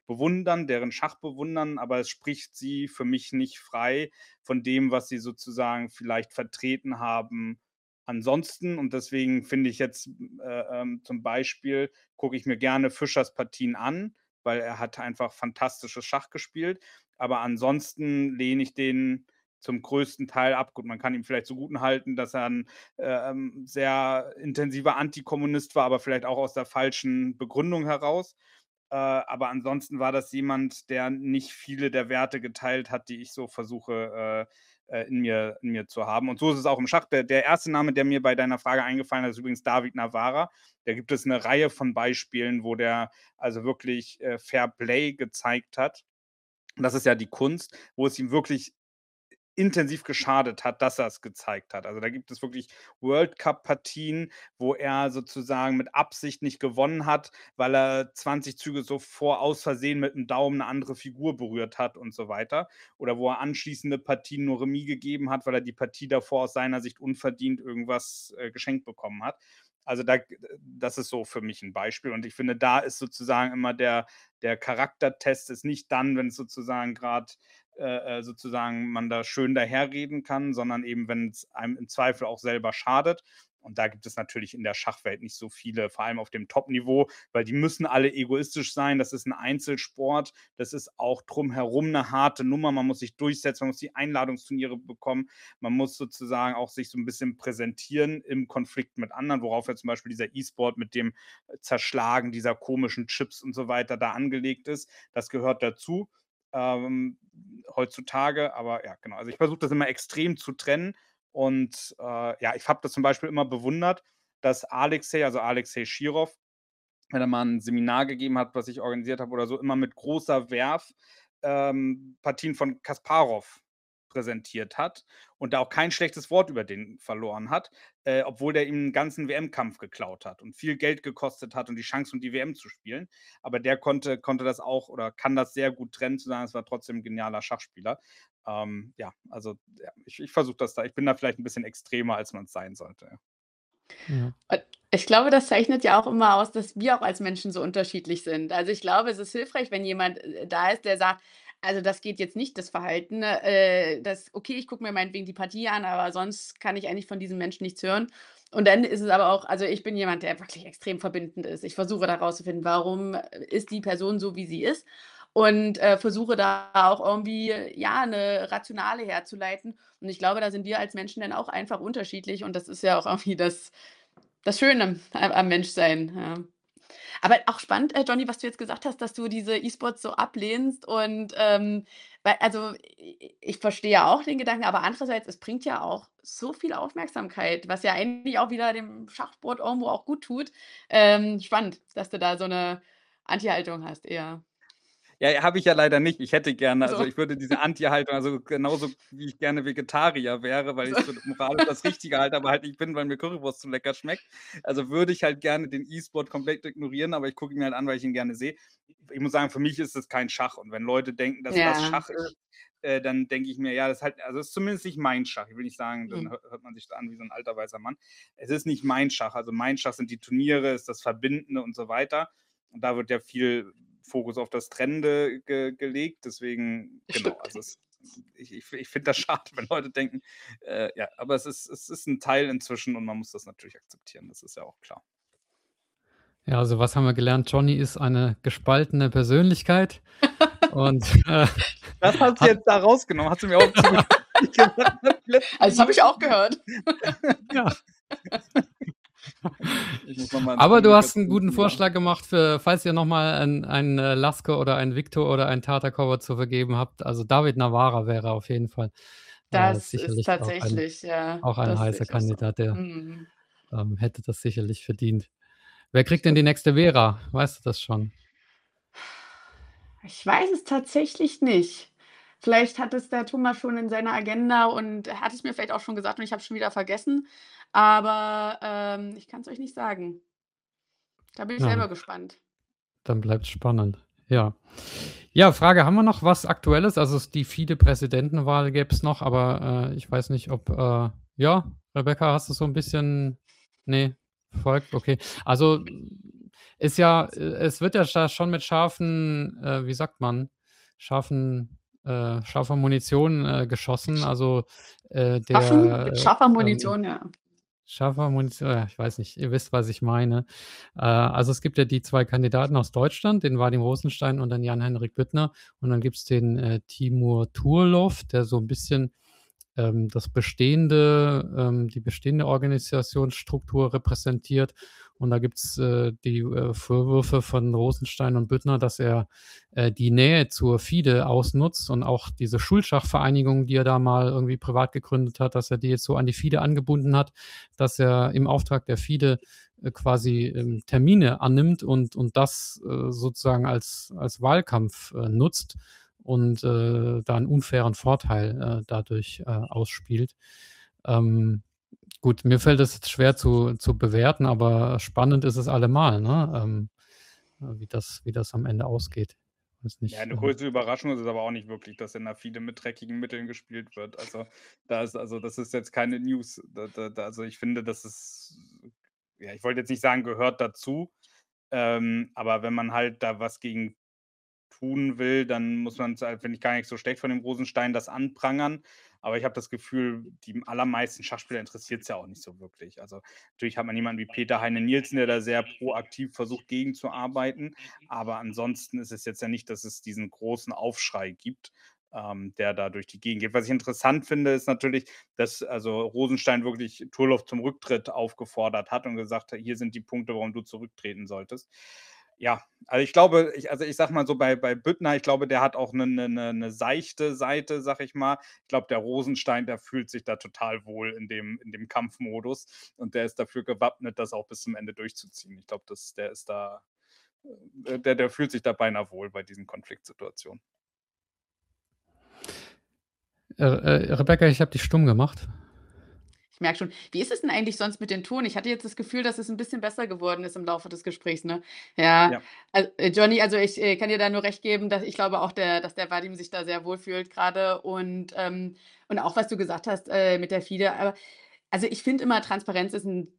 bewundern, deren Schach bewundern, aber es spricht sie für mich nicht frei von dem, was sie sozusagen vielleicht vertreten haben ansonsten. Und deswegen finde ich jetzt, äh, ähm, zum Beispiel gucke ich mir gerne Fischers Partien an, weil er hat einfach fantastisches Schach gespielt. Aber ansonsten lehne ich den zum größten Teil ab. Gut, man kann ihm vielleicht zugutehalten, dass er ein äh, ähm, sehr intensiver Antikommunist war, aber vielleicht auch aus der falschen Begründung heraus. Äh, aber ansonsten war das jemand, der nicht viele der Werte geteilt hat, die ich so versuche, äh, äh, in mir in mir zu haben. Und so ist es auch im Schach. Der der erste Name, der mir bei deiner Frage eingefallen hat, ist übrigens David Navarra. Da gibt es eine Reihe von Beispielen, wo der also wirklich, äh, Fair Play gezeigt hat. Und das ist ja die Kunst, wo es ihm wirklich intensiv geschadet hat, dass er es gezeigt hat. Also, da gibt es wirklich World-Cup-Partien, wo er sozusagen mit Absicht nicht gewonnen hat, weil er zwanzig Züge zuvor aus Versehen mit dem Daumen eine andere Figur berührt hat und so weiter. Oder wo er anschließende Partien nur Remis gegeben hat, weil er die Partie davor aus seiner Sicht unverdient irgendwas, äh, geschenkt bekommen hat. Also, da das ist so für mich ein Beispiel und ich finde, da ist sozusagen immer der der Charaktertest ist nicht dann, wenn es sozusagen gerade äh, äh, sozusagen man da schön daherreden kann, sondern eben, wenn es einem im Zweifel auch selber schadet. Und da gibt es natürlich in der Schachwelt nicht so viele, vor allem auf dem Top-Niveau, weil die müssen alle egoistisch sein. Das ist ein Einzelsport. Das ist auch drumherum eine harte Nummer. Man muss sich durchsetzen, man muss die Einladungsturniere bekommen. Man muss sozusagen auch sich so ein bisschen präsentieren im Konflikt mit anderen, worauf ja zum Beispiel dieser E-Sport mit dem Zerschlagen dieser komischen Chips und so weiter da angelegt ist. Das gehört dazu ähm, heutzutage. Aber ja, genau. Also ich versuche das immer extrem zu trennen. Und äh, ja, ich habe das zum Beispiel immer bewundert, dass Alexei, also Alexei Schirov, wenn er mal ein Seminar gegeben hat, was ich organisiert habe oder so, immer mit großer Werf ähm, Partien von Kasparov präsentiert hat und da auch kein schlechtes Wort über den verloren hat, äh, obwohl der ihm 'n ganzen W M-Kampf geklaut hat und viel Geld gekostet hat und die Chance, um die W M zu spielen. Aber der konnte konnte das auch oder kann das sehr gut trennen, zu sagen, es war trotzdem 'n genialer Schachspieler. Ähm, ja, also, ja, ich ich versuche das da ich bin da vielleicht ein bisschen extremer, als man es sein sollte, ja. Ja. Und ich glaube, das zeichnet ja auch immer aus, dass wir auch als Menschen so unterschiedlich sind. Also, ich glaube, es ist hilfreich, wenn jemand, äh, da ist, der sagt: „Also, das geht jetzt nicht, das Verhalten, äh, das okay, ich gucke mir meinetwegen die Partie an, aber sonst kann ich eigentlich von diesem Menschen nichts hören.“ Und dann ist es aber auch, also, ich bin jemand, der wirklich extrem verbindend ist. Ich versuche da rauszufinden, warum ist die Person so, wie sie ist, und, äh, versuche da auch irgendwie, ja, eine Rationale herzuleiten. Und ich glaube, da sind wir als Menschen dann auch einfach unterschiedlich, und das ist ja auch irgendwie das das Schöne am am Menschsein, ja. Aber auch spannend, äh, Johnny, was du jetzt gesagt hast, dass du diese E-Sports so ablehnst und, ähm, weil, also, i ich verstehe ja auch den Gedanken, aber andererseits, es bringt ja auch so viel Aufmerksamkeit, was ja eigentlich auch wieder dem Schachsport irgendwo auch gut tut. Ähm, spannend, dass du da so eine Anti-Haltung hast eher. Ja, habe ich ja leider nicht. Ich hätte gerne also, So, ich würde diese Anti-Haltung also, genauso wie ich gerne Vegetarier wäre, weil so. ich's für moralisch das Richtige halte, aber halt nicht bin, weil mir Currywurst so lecker schmeckt. Also, würde ich halt gerne den E-Sport komplett ignorieren, aber ich gucke ihn mir halt an, weil ich ihn gerne sehe. Ich muss sagen, für mich ist es kein Schach und wenn Leute denken, dass das Ja. Schach ist, äh, dann denke ich mir: „Ja, das ist halt also, es ist zumindest nicht mein Schach.“ Ich will nicht sagen, dann Mhm. hö hört man sich da an wie so 'n alter weißer Mann. Es ist nicht mein Schach. Also, mein Schach sind die Turniere, ist das Verbindende und so weiter. Und da wird ja viel Fokus auf das Trennende ge gelegt. Deswegen, genau, Stimmt. also es ich ich ich finde das schade, wenn Leute denken äh, ja, aber es ist es ist 'n Teil inzwischen und man muss das natürlich akzeptieren. Das ist ja auch klar. Ja, also was haben wir gelernt? Johnny ist eine gespaltene Persönlichkeit und, äh, Das hast du hat jetzt da rausgenommen. Hast du mir auch zugehört, wie ich gesagt habe, die letzten Also, das habe ich auch Minuten? gehört. ja. Ich muss noch mal ins Aber du hast 'n guten Kommunikationsseminar. Vorschlag gemacht für falls ihr noch mal ein ein, äh, Lasker oder ein Viktor oder ein Tartakova zu vergeben habt. Also, David Navarra wäre auf jeden Fall, äh, Das ist sicherlich auch ein tatsächlich, ja, auch ein das sehe heißer ich auch so. Kandidat, der, Mhm. ähm, hätte das sicherlich verdient. Wer kriegt denn die nächste Vera? Weißt du das schon? Ich weiß es tatsächlich nicht. Vielleicht hat es der Thomas schon in seiner Agenda und er hat es mir vielleicht auch schon gesagt und ich habe es schon wieder vergessen, aber, ähm, ich kann's euch nicht sagen. Da bin ich Ja, selber gespannt. dann bleibt's spannend. Ja. Ja, Frage haben wir noch was Aktuelles? Also, s die Vizepräsidentenwahl gäb's noch, aber, äh, ich weiß nicht, ob, äh ja, Rebecca, hast du so 'n bisschen ne, verfolgt? Okay. Also, Ist ja äh, es wird ja scha schon mit scharfen, äh, wie sagt man, scharfen äh, scharfer Munition, äh, geschossen. Also, äh, Waffen mit der, scharfer ähm Munition, ja. scharfer Munition, ja, ich weiß nicht, ihr wisst, was ich meine. Äh, also, es gibt ja die zwei Kandidaten aus Deutschland, den Vadim Rosenstein und den Jan-Henrik Büttner. Und dann gibt's den, äh, Timur Turlov, der so 'n bisschen, ähm, das bestehende ähm, die bestehende Organisationsstruktur repräsentiert. Und da gibt's, äh, die, äh, Vorwürfe von Rosenstein und Büttner, dass er, äh, die Nähe zur FIDE ausnutzt und auch diese Schulschachvereinigung, die er da mal irgendwie privat gegründet hat, dass er die jetzt so an die FIDE angebunden hat, dass er im Auftrag der FIDE, äh, quasi, ähm, Termine annimmt und und das, äh, sozusagen als als Wahlkampf, äh, nutzt und, äh, da 'n unfairen Vorteil, äh, dadurch, äh, ausspielt. Ähm, gut, mir fällt es jetzt schwer zu zu bewerten, aber spannend ist es allemal, ne, ähm, äh, wie das wie das am Ende ausgeht. Weiß Ja, nicht, 'ne äh größere Überraschung ist es aber auch nicht wirklich, dass in der FIDE mit dreckigen Mitteln gespielt wird. Also, da ist also, das ist jetzt keine News. Da da da also, ich finde, das ist ja, ich wollte jetzt nicht sagen, gehört dazu, ähm, aber wenn man halt da was gegen tun will, dann muss man's halt, finde ich, gar nicht so schlecht von dem Rosenstein, das anprangern. Aber ich habe das Gefühl, die allermeisten Schachspieler interessiert's ja auch nicht so wirklich. Also, natürlich hat man jemanden wie Peter Heine-Nielsen, der da sehr proaktiv versucht, gegenzuarbeiten. Aber ansonsten ist es jetzt ja nicht, dass es diesen großen Aufschrei gibt, ähm, der da durch die Gegend geht. Was ich interessant finde, ist natürlich, dass also Rosenstein wirklich Turlov zum Rücktritt aufgefordert hat und gesagt hat: „Hier sind die Punkte, warum du zurücktreten solltest.“ Ja, also, ich glaube ich also, ich sage mal so, bei bei Büttner, ich glaube, der hat auch 'ne 'ne 'ne 'ne seichte Seite, sage ich mal. Ich glaube, der Rosenstein, der fühlt sich da total wohl in dem in dem Kampfmodus und der ist dafür gewappnet, das auch bis zum Ende durchzuziehen. Ich glaube, das der ist da äh, der der fühlt sich da beinahe wohl bei diesen Konfliktsituationen. Äh, äh, Rebecca, ich habe dich stumm gemacht. Ich merke schon. Wie ist es denn eigentlich sonst mit dem Ton? Ich hatte jetzt das Gefühl, dass es 'n bisschen besser geworden ist im Laufe des Gesprächs, ne? Ja, Ja. al äh, Johnny, also, ich, äh, kann dir da nur recht geben, dass ich glaube auch, der dass der Vadim sich da sehr wohl fühlt grade und, ähm und auch, was du gesagt hast, äh, mit der FIDE. Aber also, ich finde immer, Transparenz ist 'n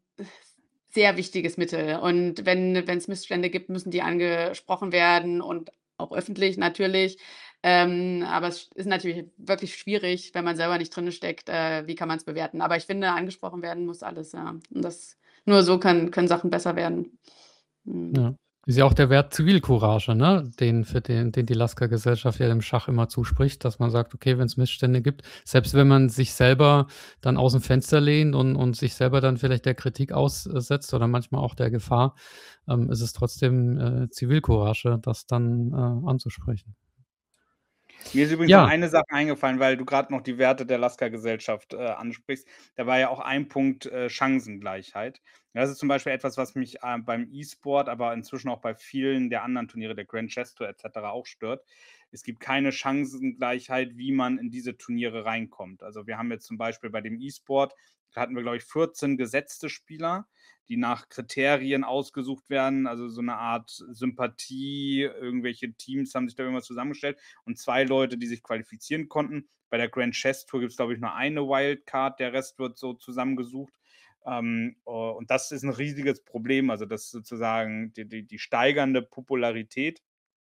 sehr wichtiges Mittel. Und wenn wenn's Missstände gibt, müssen die angesprochen werden und auch öffentlich natürlich. Ähm, aber es ist natürlich wirklich schwierig, wenn man selber nicht drin steckt, äh, wie kann man's bewerten? Aber ich finde, angesprochen werden muss alles, ja. Und das nur so können können Sachen besser werden. Mhm. Ja. Ist ja auch der Wert Zivilcourage, ne, den für den den die Lasker-Gesellschaft ja dem Schach immer zuspricht, dass man sagt: „Okay, wenn's Missstände gibt“, selbst wenn man sich selber dann aus'm Fenster lehnt und und sich selber dann vielleicht der Kritik aussetzt oder manchmal auch der Gefahr, ähm, ist es trotzdem, äh, Zivilcourage, das dann, äh, anzusprechen. Mir ist übrigens noch Ja. eine Sache eingefallen, weil du grad noch die Werte der Lasker-Gesellschaft, äh, ansprichst. Da war ja auch ein Punkt, äh, Chancengleichheit. Das ist zum Beispiel etwas, was mich, äh, beim E-Sport, aber inzwischen auch bei vielen der anderen Turniere, der Grand Chess Tour et cetera auch stört. Es gibt keine Chancengleichheit, wie man in diese Turniere reinkommt. Also, wir haben jetzt zum Beispiel bei dem E-Sport da hatten wir, glaube ich, vierzehn gesetzte Spieler, die nach Kriterien ausgesucht werden, also, so 'ne Art Sympathie. Irgendwelche Teams haben sich da irgendwas zusammengestellt und zwei Leute, die sich qualifizieren konnten. Bei der Grand Chess Tour gibt's, glaube ich, nur eine Wildcard, der Rest wird so zusammengesucht. Ähm, äh, und das ist 'n riesiges Problem. Also, das sozusagen die die die steigernde Popularität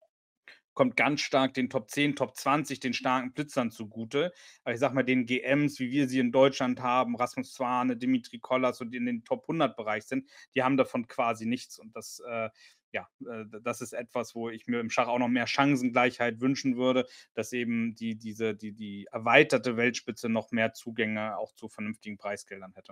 kommt ganz stark den Top zehn, Top zwanzig, den starken Blitzern zugute. Aber ich sage mal, den GMs, wie wir sie in Deutschland haben, Rasmus Zwane, Dmitri Kollas und die in den Top hundert Bereich sind, die haben davon quasi nichts. Und das, äh, ja, äh, das ist etwas, wo ich mir im Schach auch noch mehr Chancengleichheit wünschen würde, dass eben die diese die die erweiterte Weltspitze noch mehr Zugänge auch zu vernünftigen Preisgeldern hätte.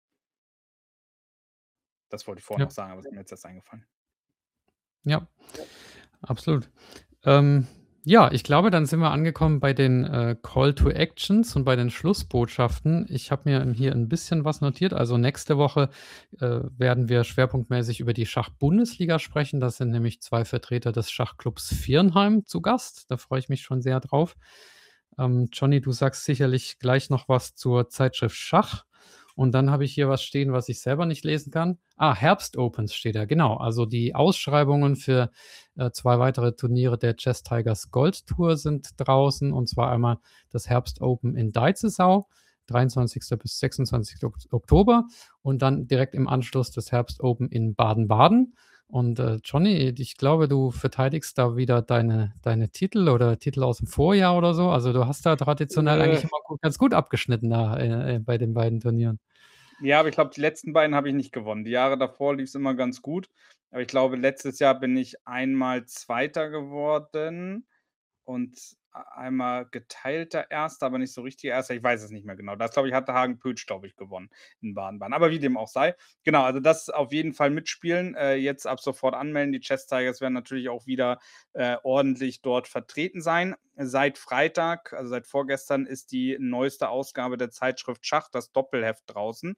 Das wollte ich vorhin noch Ja. sagen, aber ist mir jetzt erst eingefallen. Ja, absolut. Ähm, ja, ich glaube, dann sind wir angekommen bei den, äh, Call to Actions und bei den Schlussbotschaften. Ich habe mir hier 'n bisschen was notiert. Also, nächste Woche, äh, werden wir schwerpunktmäßig über die Schachbundesliga sprechen. Das sind nämlich zwei Vertreter des Schachclubs Viernheim zu Gast. Da freue ich mich schon sehr drauf. Ähm, Johnny, du sagst sicherlich gleich noch was zur Zeitschrift Schach. Und dann habe ich hier was stehen, was ich selber nicht lesen kann. Ah, Herbst-Opens steht da, genau. Also, die Ausschreibungen für, äh, zwei weitere Turniere der Chess Tigers Gold Tour sind draußen, und zwar einmal das Herbst-Open in Deizisau, dreiundzwanzigster bis sechsundzwanzigster Ok Oktober und dann direkt im Anschluss das Herbst-Open in Baden-Baden. Und, äh, Johnny, ich glaube, du verteidigst da wieder deine deine Titel oder Titel aus'm Vorjahr oder so. Also, du hast da traditionell eigentlich Äh. immer gu ganz gut abgeschnitten da, äh, äh, bei den beiden Turnieren. Ja, aber ich glaube, die letzten beiden habe ich nicht gewonnen. Die Jahre davor lief's immer ganz gut. Aber ich glaube, letztes Jahr bin ich einmal Zweiter geworden und a einmal geteilter Erster, aber nicht so richtiger Erster. Ich weiß es nicht mehr genau. Das, glaube ich, hatte Hagen-Pötsch, glaube ich, gewonnen in Baden-Baden. Aber wie dem auch sei. Genau, also das auf jeden Fall mitspielen, äh, jetzt ab sofort anmelden. Die Chess Tigers werden natürlich auch wieder, äh, ordentlich dort vertreten sein. Seit Freitag, also seit vorgestern, ist die neueste Ausgabe der Zeitschrift Schach, das Doppelheft, draußen.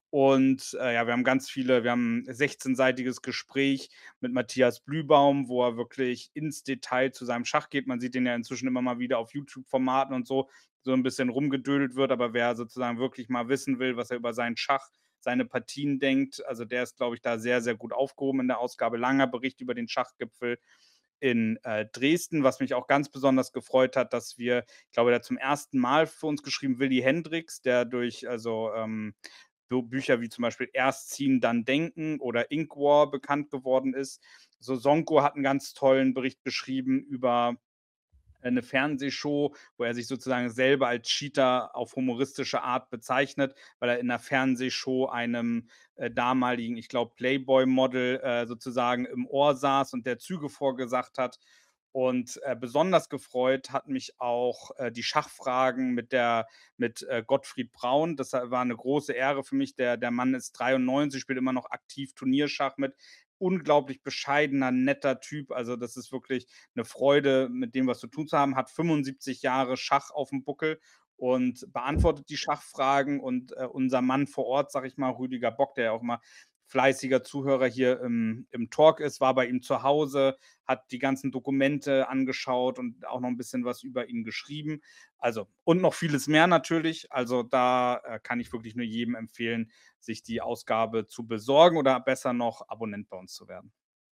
Und, äh, ja, wir haben ganz viele wir haben 'n sechzehnseitiges Gespräch mit Matthias Blühbaum, wo er wirklich ins Detail zu seinem Schach geht. Man sieht den ja inzwischen immer mal wieder auf YouTube-Formaten und so, so 'n bisschen rumgedödelt wird. Aber wer sozusagen wirklich mal wissen will, was er über seinen Schach, seine Partien denkt, also der ist, glaube ich, da sehr, sehr gut aufgehoben in der Ausgabe. Langer Bericht über den Schachgipfel in, äh, Dresden, was mich auch ganz besonders gefreut hat, dass wir ich glaube, der hat zum ersten Mal für uns geschrieben, Willy Hendricks, der durch also, ähm, so Bücher wie zum Beispiel „Erst ziehen, dann denken“ oder „Ink War“ bekannt geworden ist. Sosonko hat 'n ganz tollen Bericht geschrieben über eine Fernsehshow, wo er sich sozusagen selber als Cheater auf humoristische Art bezeichnet, weil er in 'ner Fernsehshow einem, äh, damaligen, ich glaube, Playboy-Model, äh, sozusagen im Ohr saß und der Züge vorgesagt hat. Und, äh, besonders gefreut hat mich auch, äh, die Schachfragen mit der mit, äh, Gottfried Braun. Das, äh, war 'ne große Ehre für mich. Der der Mann ist dreiundneunzig, spielt immer noch aktiv Turnierschach mit. Unglaublich bescheidener, netter Typ. Also, das ist wirklich 'ne Freude, mit dem was zu tun zu haben. Hat fünfundsiebzig Jahre Schach auf'm Buckel und beantwortet die Schachfragen. Und, äh, unser Mann vor Ort, sage ich mal, Rüdiger Bock, der ja auch immer fleißiger Zuhörer hier im im Talk ist, war bei ihm zu Hause, hat die ganzen Dokumente angeschaut und auch noch 'n bisschen was über ihn geschrieben. Also und noch vieles mehr natürlich. Also, da, äh, kann ich wirklich nur jedem empfehlen, sich die Ausgabe zu besorgen oder besser noch Abonnent bei uns zu werden.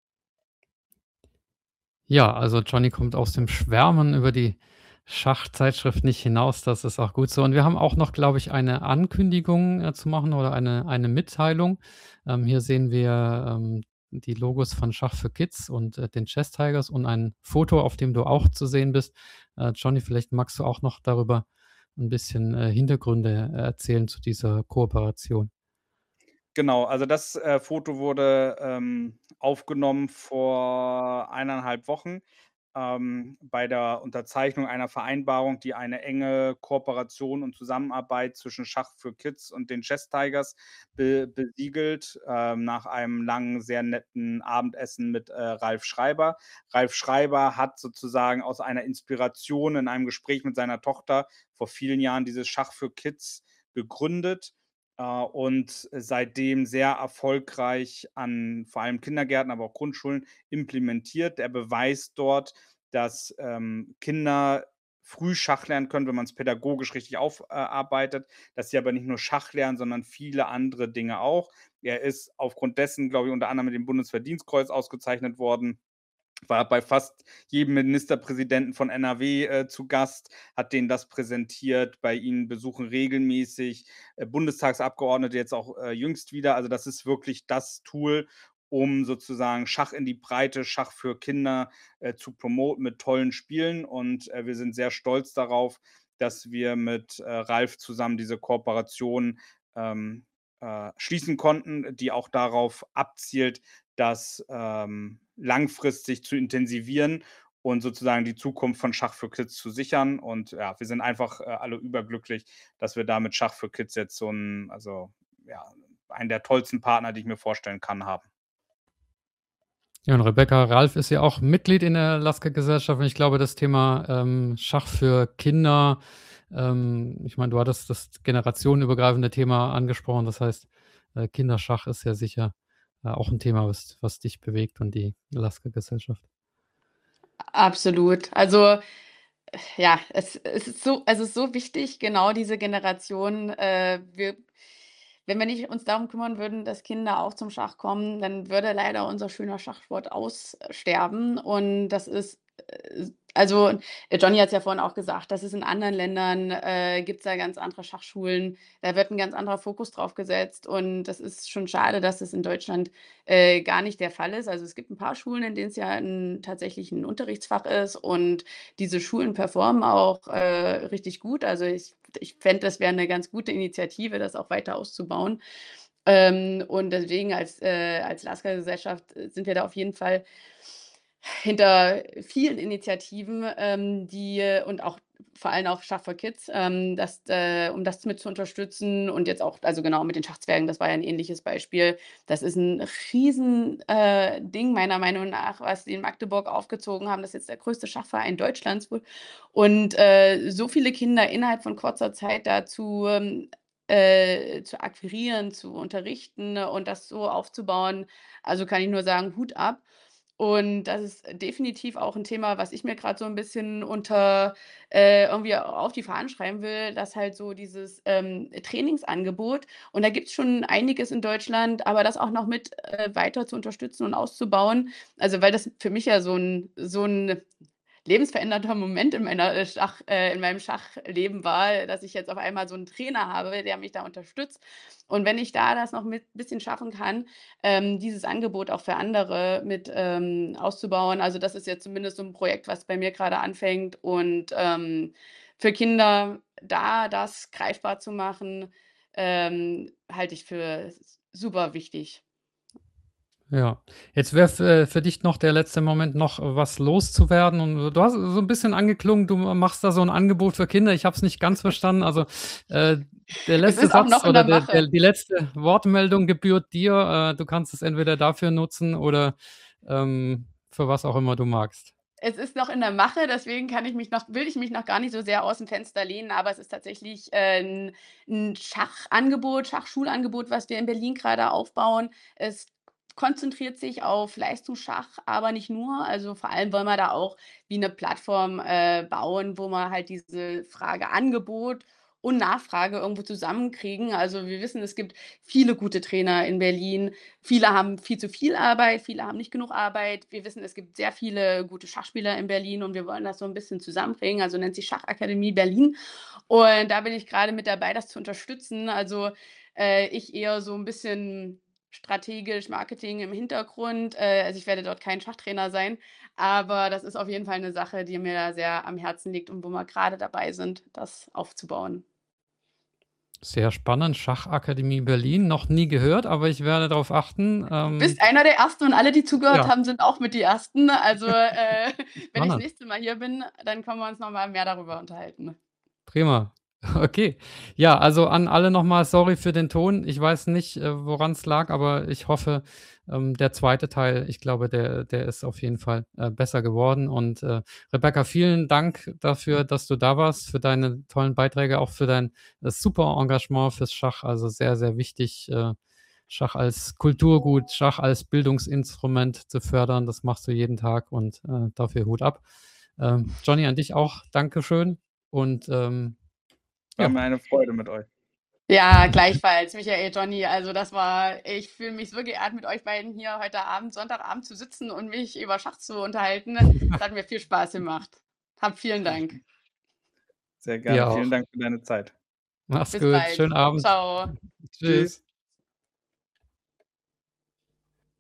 Ja, also Johnny kommt aus dem Schwärmen über die Schachzeitschrift nicht hinaus. Das ist auch gut so. Und wir haben auch noch, glaube ich, eine Ankündigung, äh, zu machen oder eine eine Mitteilung. Ähm, hier sehen wir, ähm, die Logos von Schach für Kids und, äh, den Chess Tigers und ein Foto, auf dem du auch zu sehen bist. Äh, Johnny, vielleicht magst du auch noch darüber 'n bisschen, äh, Hintergründe erzählen zu dieser Kooperation. Genau, also das, äh, Foto wurde, ähm, aufgenommen vor eineinhalb Wochen, ähm, bei der Unterzeichnung einer Vereinbarung, die eine enge Kooperation und Zusammenarbeit zwischen Schach für Kids und den Chess Tigers be besiegelt, ähm, nach einem langen, sehr netten Abendessen mit, äh, Ralf Schreiber. Ralf Schreiber hat sozusagen aus einer Inspiration in einem Gespräch mit seiner Tochter vor vielen Jahren dieses Schach für Kids gegründet, äh, und seitdem sehr erfolgreich an vor allem Kindergärten, aber auch Grundschulen implementiert. Er beweist dort, dass, ähm, Kinder früh Schach lernen können, wenn man's pädagogisch richtig auf äh, arbeitet, dass sie aber nicht nur Schach lernen, sondern viele andere Dinge auch. Er ist aufgrund dessen, glaube ich, unter anderem mit dem Bundesverdienstkreuz ausgezeichnet worden, war bei fast jedem Ministerpräsidenten von NRW, äh, zu Gast, hat denen das präsentiert. Bei ihm besuchen regelmäßig, äh, Bundestagsabgeordnete, jetzt auch, äh, jüngst wieder. Also, das ist wirklich das Tool, um sozusagen Schach in die Breite, Schach für Kinder, äh, zu promoten mit tollen Spielen. Und, äh, wir sind sehr stolz darauf, dass wir mit, äh, Ralf zusammen diese Kooperation, ähm, äh, schließen konnten, die auch darauf abzielt, das, ähm, langfristig zu intensivieren und sozusagen die Zukunft von Schach für Kids zu sichern. Und ja, wir sind einfach, äh, alle überglücklich, dass wir da mit Schach für Kids jetzt so 'n also, ja, einen der tollsten Partner, die ich mir vorstellen kann, haben. Ja, und Rebecca, Ralf ist ja auch Mitglied in der Lasker-Gesellschaft und ich glaube, das Thema, ähm, Schach für Kinder ähm, ich meine, du hattest das generationenübergreifende Thema angesprochen. Das heißt, äh, Kinderschach ist ja sicher, äh, auch 'n Thema, was was dich bewegt und die Lasker-Gesellschaft. Absolut. Also, ja, es es ist so es ist so wichtig, genau diese Generation, äh, wir wenn wir nicht uns darum kümmern würden, dass Kinder auch zum Schach kommen, dann würde leider unser schöner Schachsport aussterben und das ist also, äh, Johnny hat's ja vorhin auch gesagt, das ist in anderen Ländern, äh, gibt's da ganz andere Schachschulen. Da wird 'n ganz anderer Fokus drauf gesetzt und das ist schon schade, dass es in Deutschland, äh, gar nicht der Fall ist. Also, es gibt 'n paar Schulen, in denen's ja 'n tatsächlich 'n Unterrichtsfach ist und diese Schulen performen auch, äh, richtig gut. Also, ich ich fände, das wäre 'ne ganz gute Initiative, das auch weiter auszubauen. Ähm, und deswegen als äh, als Lasker-Gesellschaft sind wir da auf jeden Fall hinter vielen Initiativen, ähm, die und auch vor allem auch Schach for Kids, ähm, das äh, um das mit zu unterstützen und jetzt auch also, genau, mit den Schachzwergen, das war ja 'n ähnliches Beispiel. Das ist 'n riesen äh, Ding meiner Meinung nach, was die in Magdeburg aufgezogen haben. Das ist jetzt der größte Schachverein Deutschlands wohl. Und, äh, so viele Kinder innerhalb von kurzer Zeit dazu, ähm, äh, zu akquirieren, zu unterrichten und das so aufzubauen, also, kann ich nur sagen, Hut ab. Und das ist definitiv auch 'n Thema, was ich mir grad so 'n bisschen unter äh, irgendwie auf die Fahnen schreiben will, dass halt so dieses, ähm, Trainingsangebot und da gibt's schon einiges in Deutschland, aber das auch noch mit, äh, weiter zu unterstützen und auszubauen. Also, weil das für mich ja so 'n so 'n lebensverändernder Moment in meiner, äh, Schach äh, in meinem Schachleben war, dass ich jetzt auf einmal so 'n Trainer habe, der mich da unterstützt. Und wenn ich da das noch mit bisschen schaffen kann, ähm, dieses Angebot auch für andere mit, ähm, auszubauen. Also, das ist jetzt zumindest so 'n Projekt, was bei mir grade anfängt und, ähm, für Kinder da das greifbar zu machen, ähm, halte ich für s super wichtig. Ja. Jetzt wäre für für dich noch der letzte Moment, noch was loszuwerden und du hast so 'n bisschen angeklungen, du m machst da so 'n Angebot für Kinder. Ich habe es nicht ganz verstanden. Also, äh, der Es letzte ist auch Satz noch in oder der der Mache. der die letzte Wortmeldung gebührt dir. Äh, du kannst es entweder dafür nutzen oder, ähm, für was auch immer du magst. Es ist noch in der Mache, deswegen kann ich mich noch will ich mich noch gar nicht so sehr aus'm Fenster lehnen, aber es ist tatsächlich, äh, 'n 'n Schachangebot Schachschulangebot, was wir in Berlin grade aufbauen. Es konzentriert sich auf Leistungsschach, aber nicht nur. Also, vor allem wollen wir da auch wie 'ne Plattform, äh, bauen, wo wir halt diese Frage Angebot und Nachfrage irgendwo zusammenkriegen. Also, wir wissen, es gibt viele gute Trainer in Berlin. Viele haben viel zu viel Arbeit, viele haben nicht genug Arbeit. Wir wissen, es gibt sehr viele gute Schachspieler in Berlin und wir wollen das so 'n bisschen zusammenbringen, also, nennt sich Schachakademie Berlin. Und da bin ich grade mit dabei, das zu unterstützen. Also, äh, ich eher so 'n bisschen strategisch Marketing im Hintergrund. Äh, also, ich werde dort kein Schachtrainer sein, aber das ist auf jeden Fall 'ne Sache, die mir sehr am Herzen liegt und wo wir grade dabei sind, das aufzubauen. Sehr spannend, Schachakademie Berlin, noch nie gehört, aber ich werde darauf achten. Du bist Ähm einer der Ersten und alle, die zugehört Ja. haben, sind auch mit die Ersten. Also, äh, wenn ich das Spannend. nächste Mal hier bin, dann können wir uns noch mal mehr darüber unterhalten. Prima. Okay. Ja, also, an alle noch mal sorry für den Ton. Ich weiß nicht, äh, woran's lag, aber ich hoffe, ähm, der zweite Teil, ich glaube, der der ist auf jeden Fall, äh, besser geworden. Und, äh, Rebecca, vielen Dank dafür, dass du da warst, für deine tollen Beiträge, auch für dein, äh, super Engagement fürs Schach. Also, sehr, sehr wichtig, äh, Schach als Kulturgut, Schach als Bildungsinstrument zu fördern. Das machst du jeden Tag und, äh, dafür Hut ab. Ähm, Johnny, an dich auch Dankeschön und, ähm, War ja. mir eine Freude mit euch. Ja, gleichfalls, Michael, Johnny. Also, das war ich fühle mich so geehrt, mit euch beiden hier heute Abend Sonntagabend zu sitzen und mich über Schach zu unterhalten. Es hat mir viel Spaß gemacht. Hab vielen Dank. Sehr Dir gerne. Vielen auch. Dank für deine Zeit. Mach's Bis gut. bald. Schönen Abend. Tschau. Tschüss. Tschüss.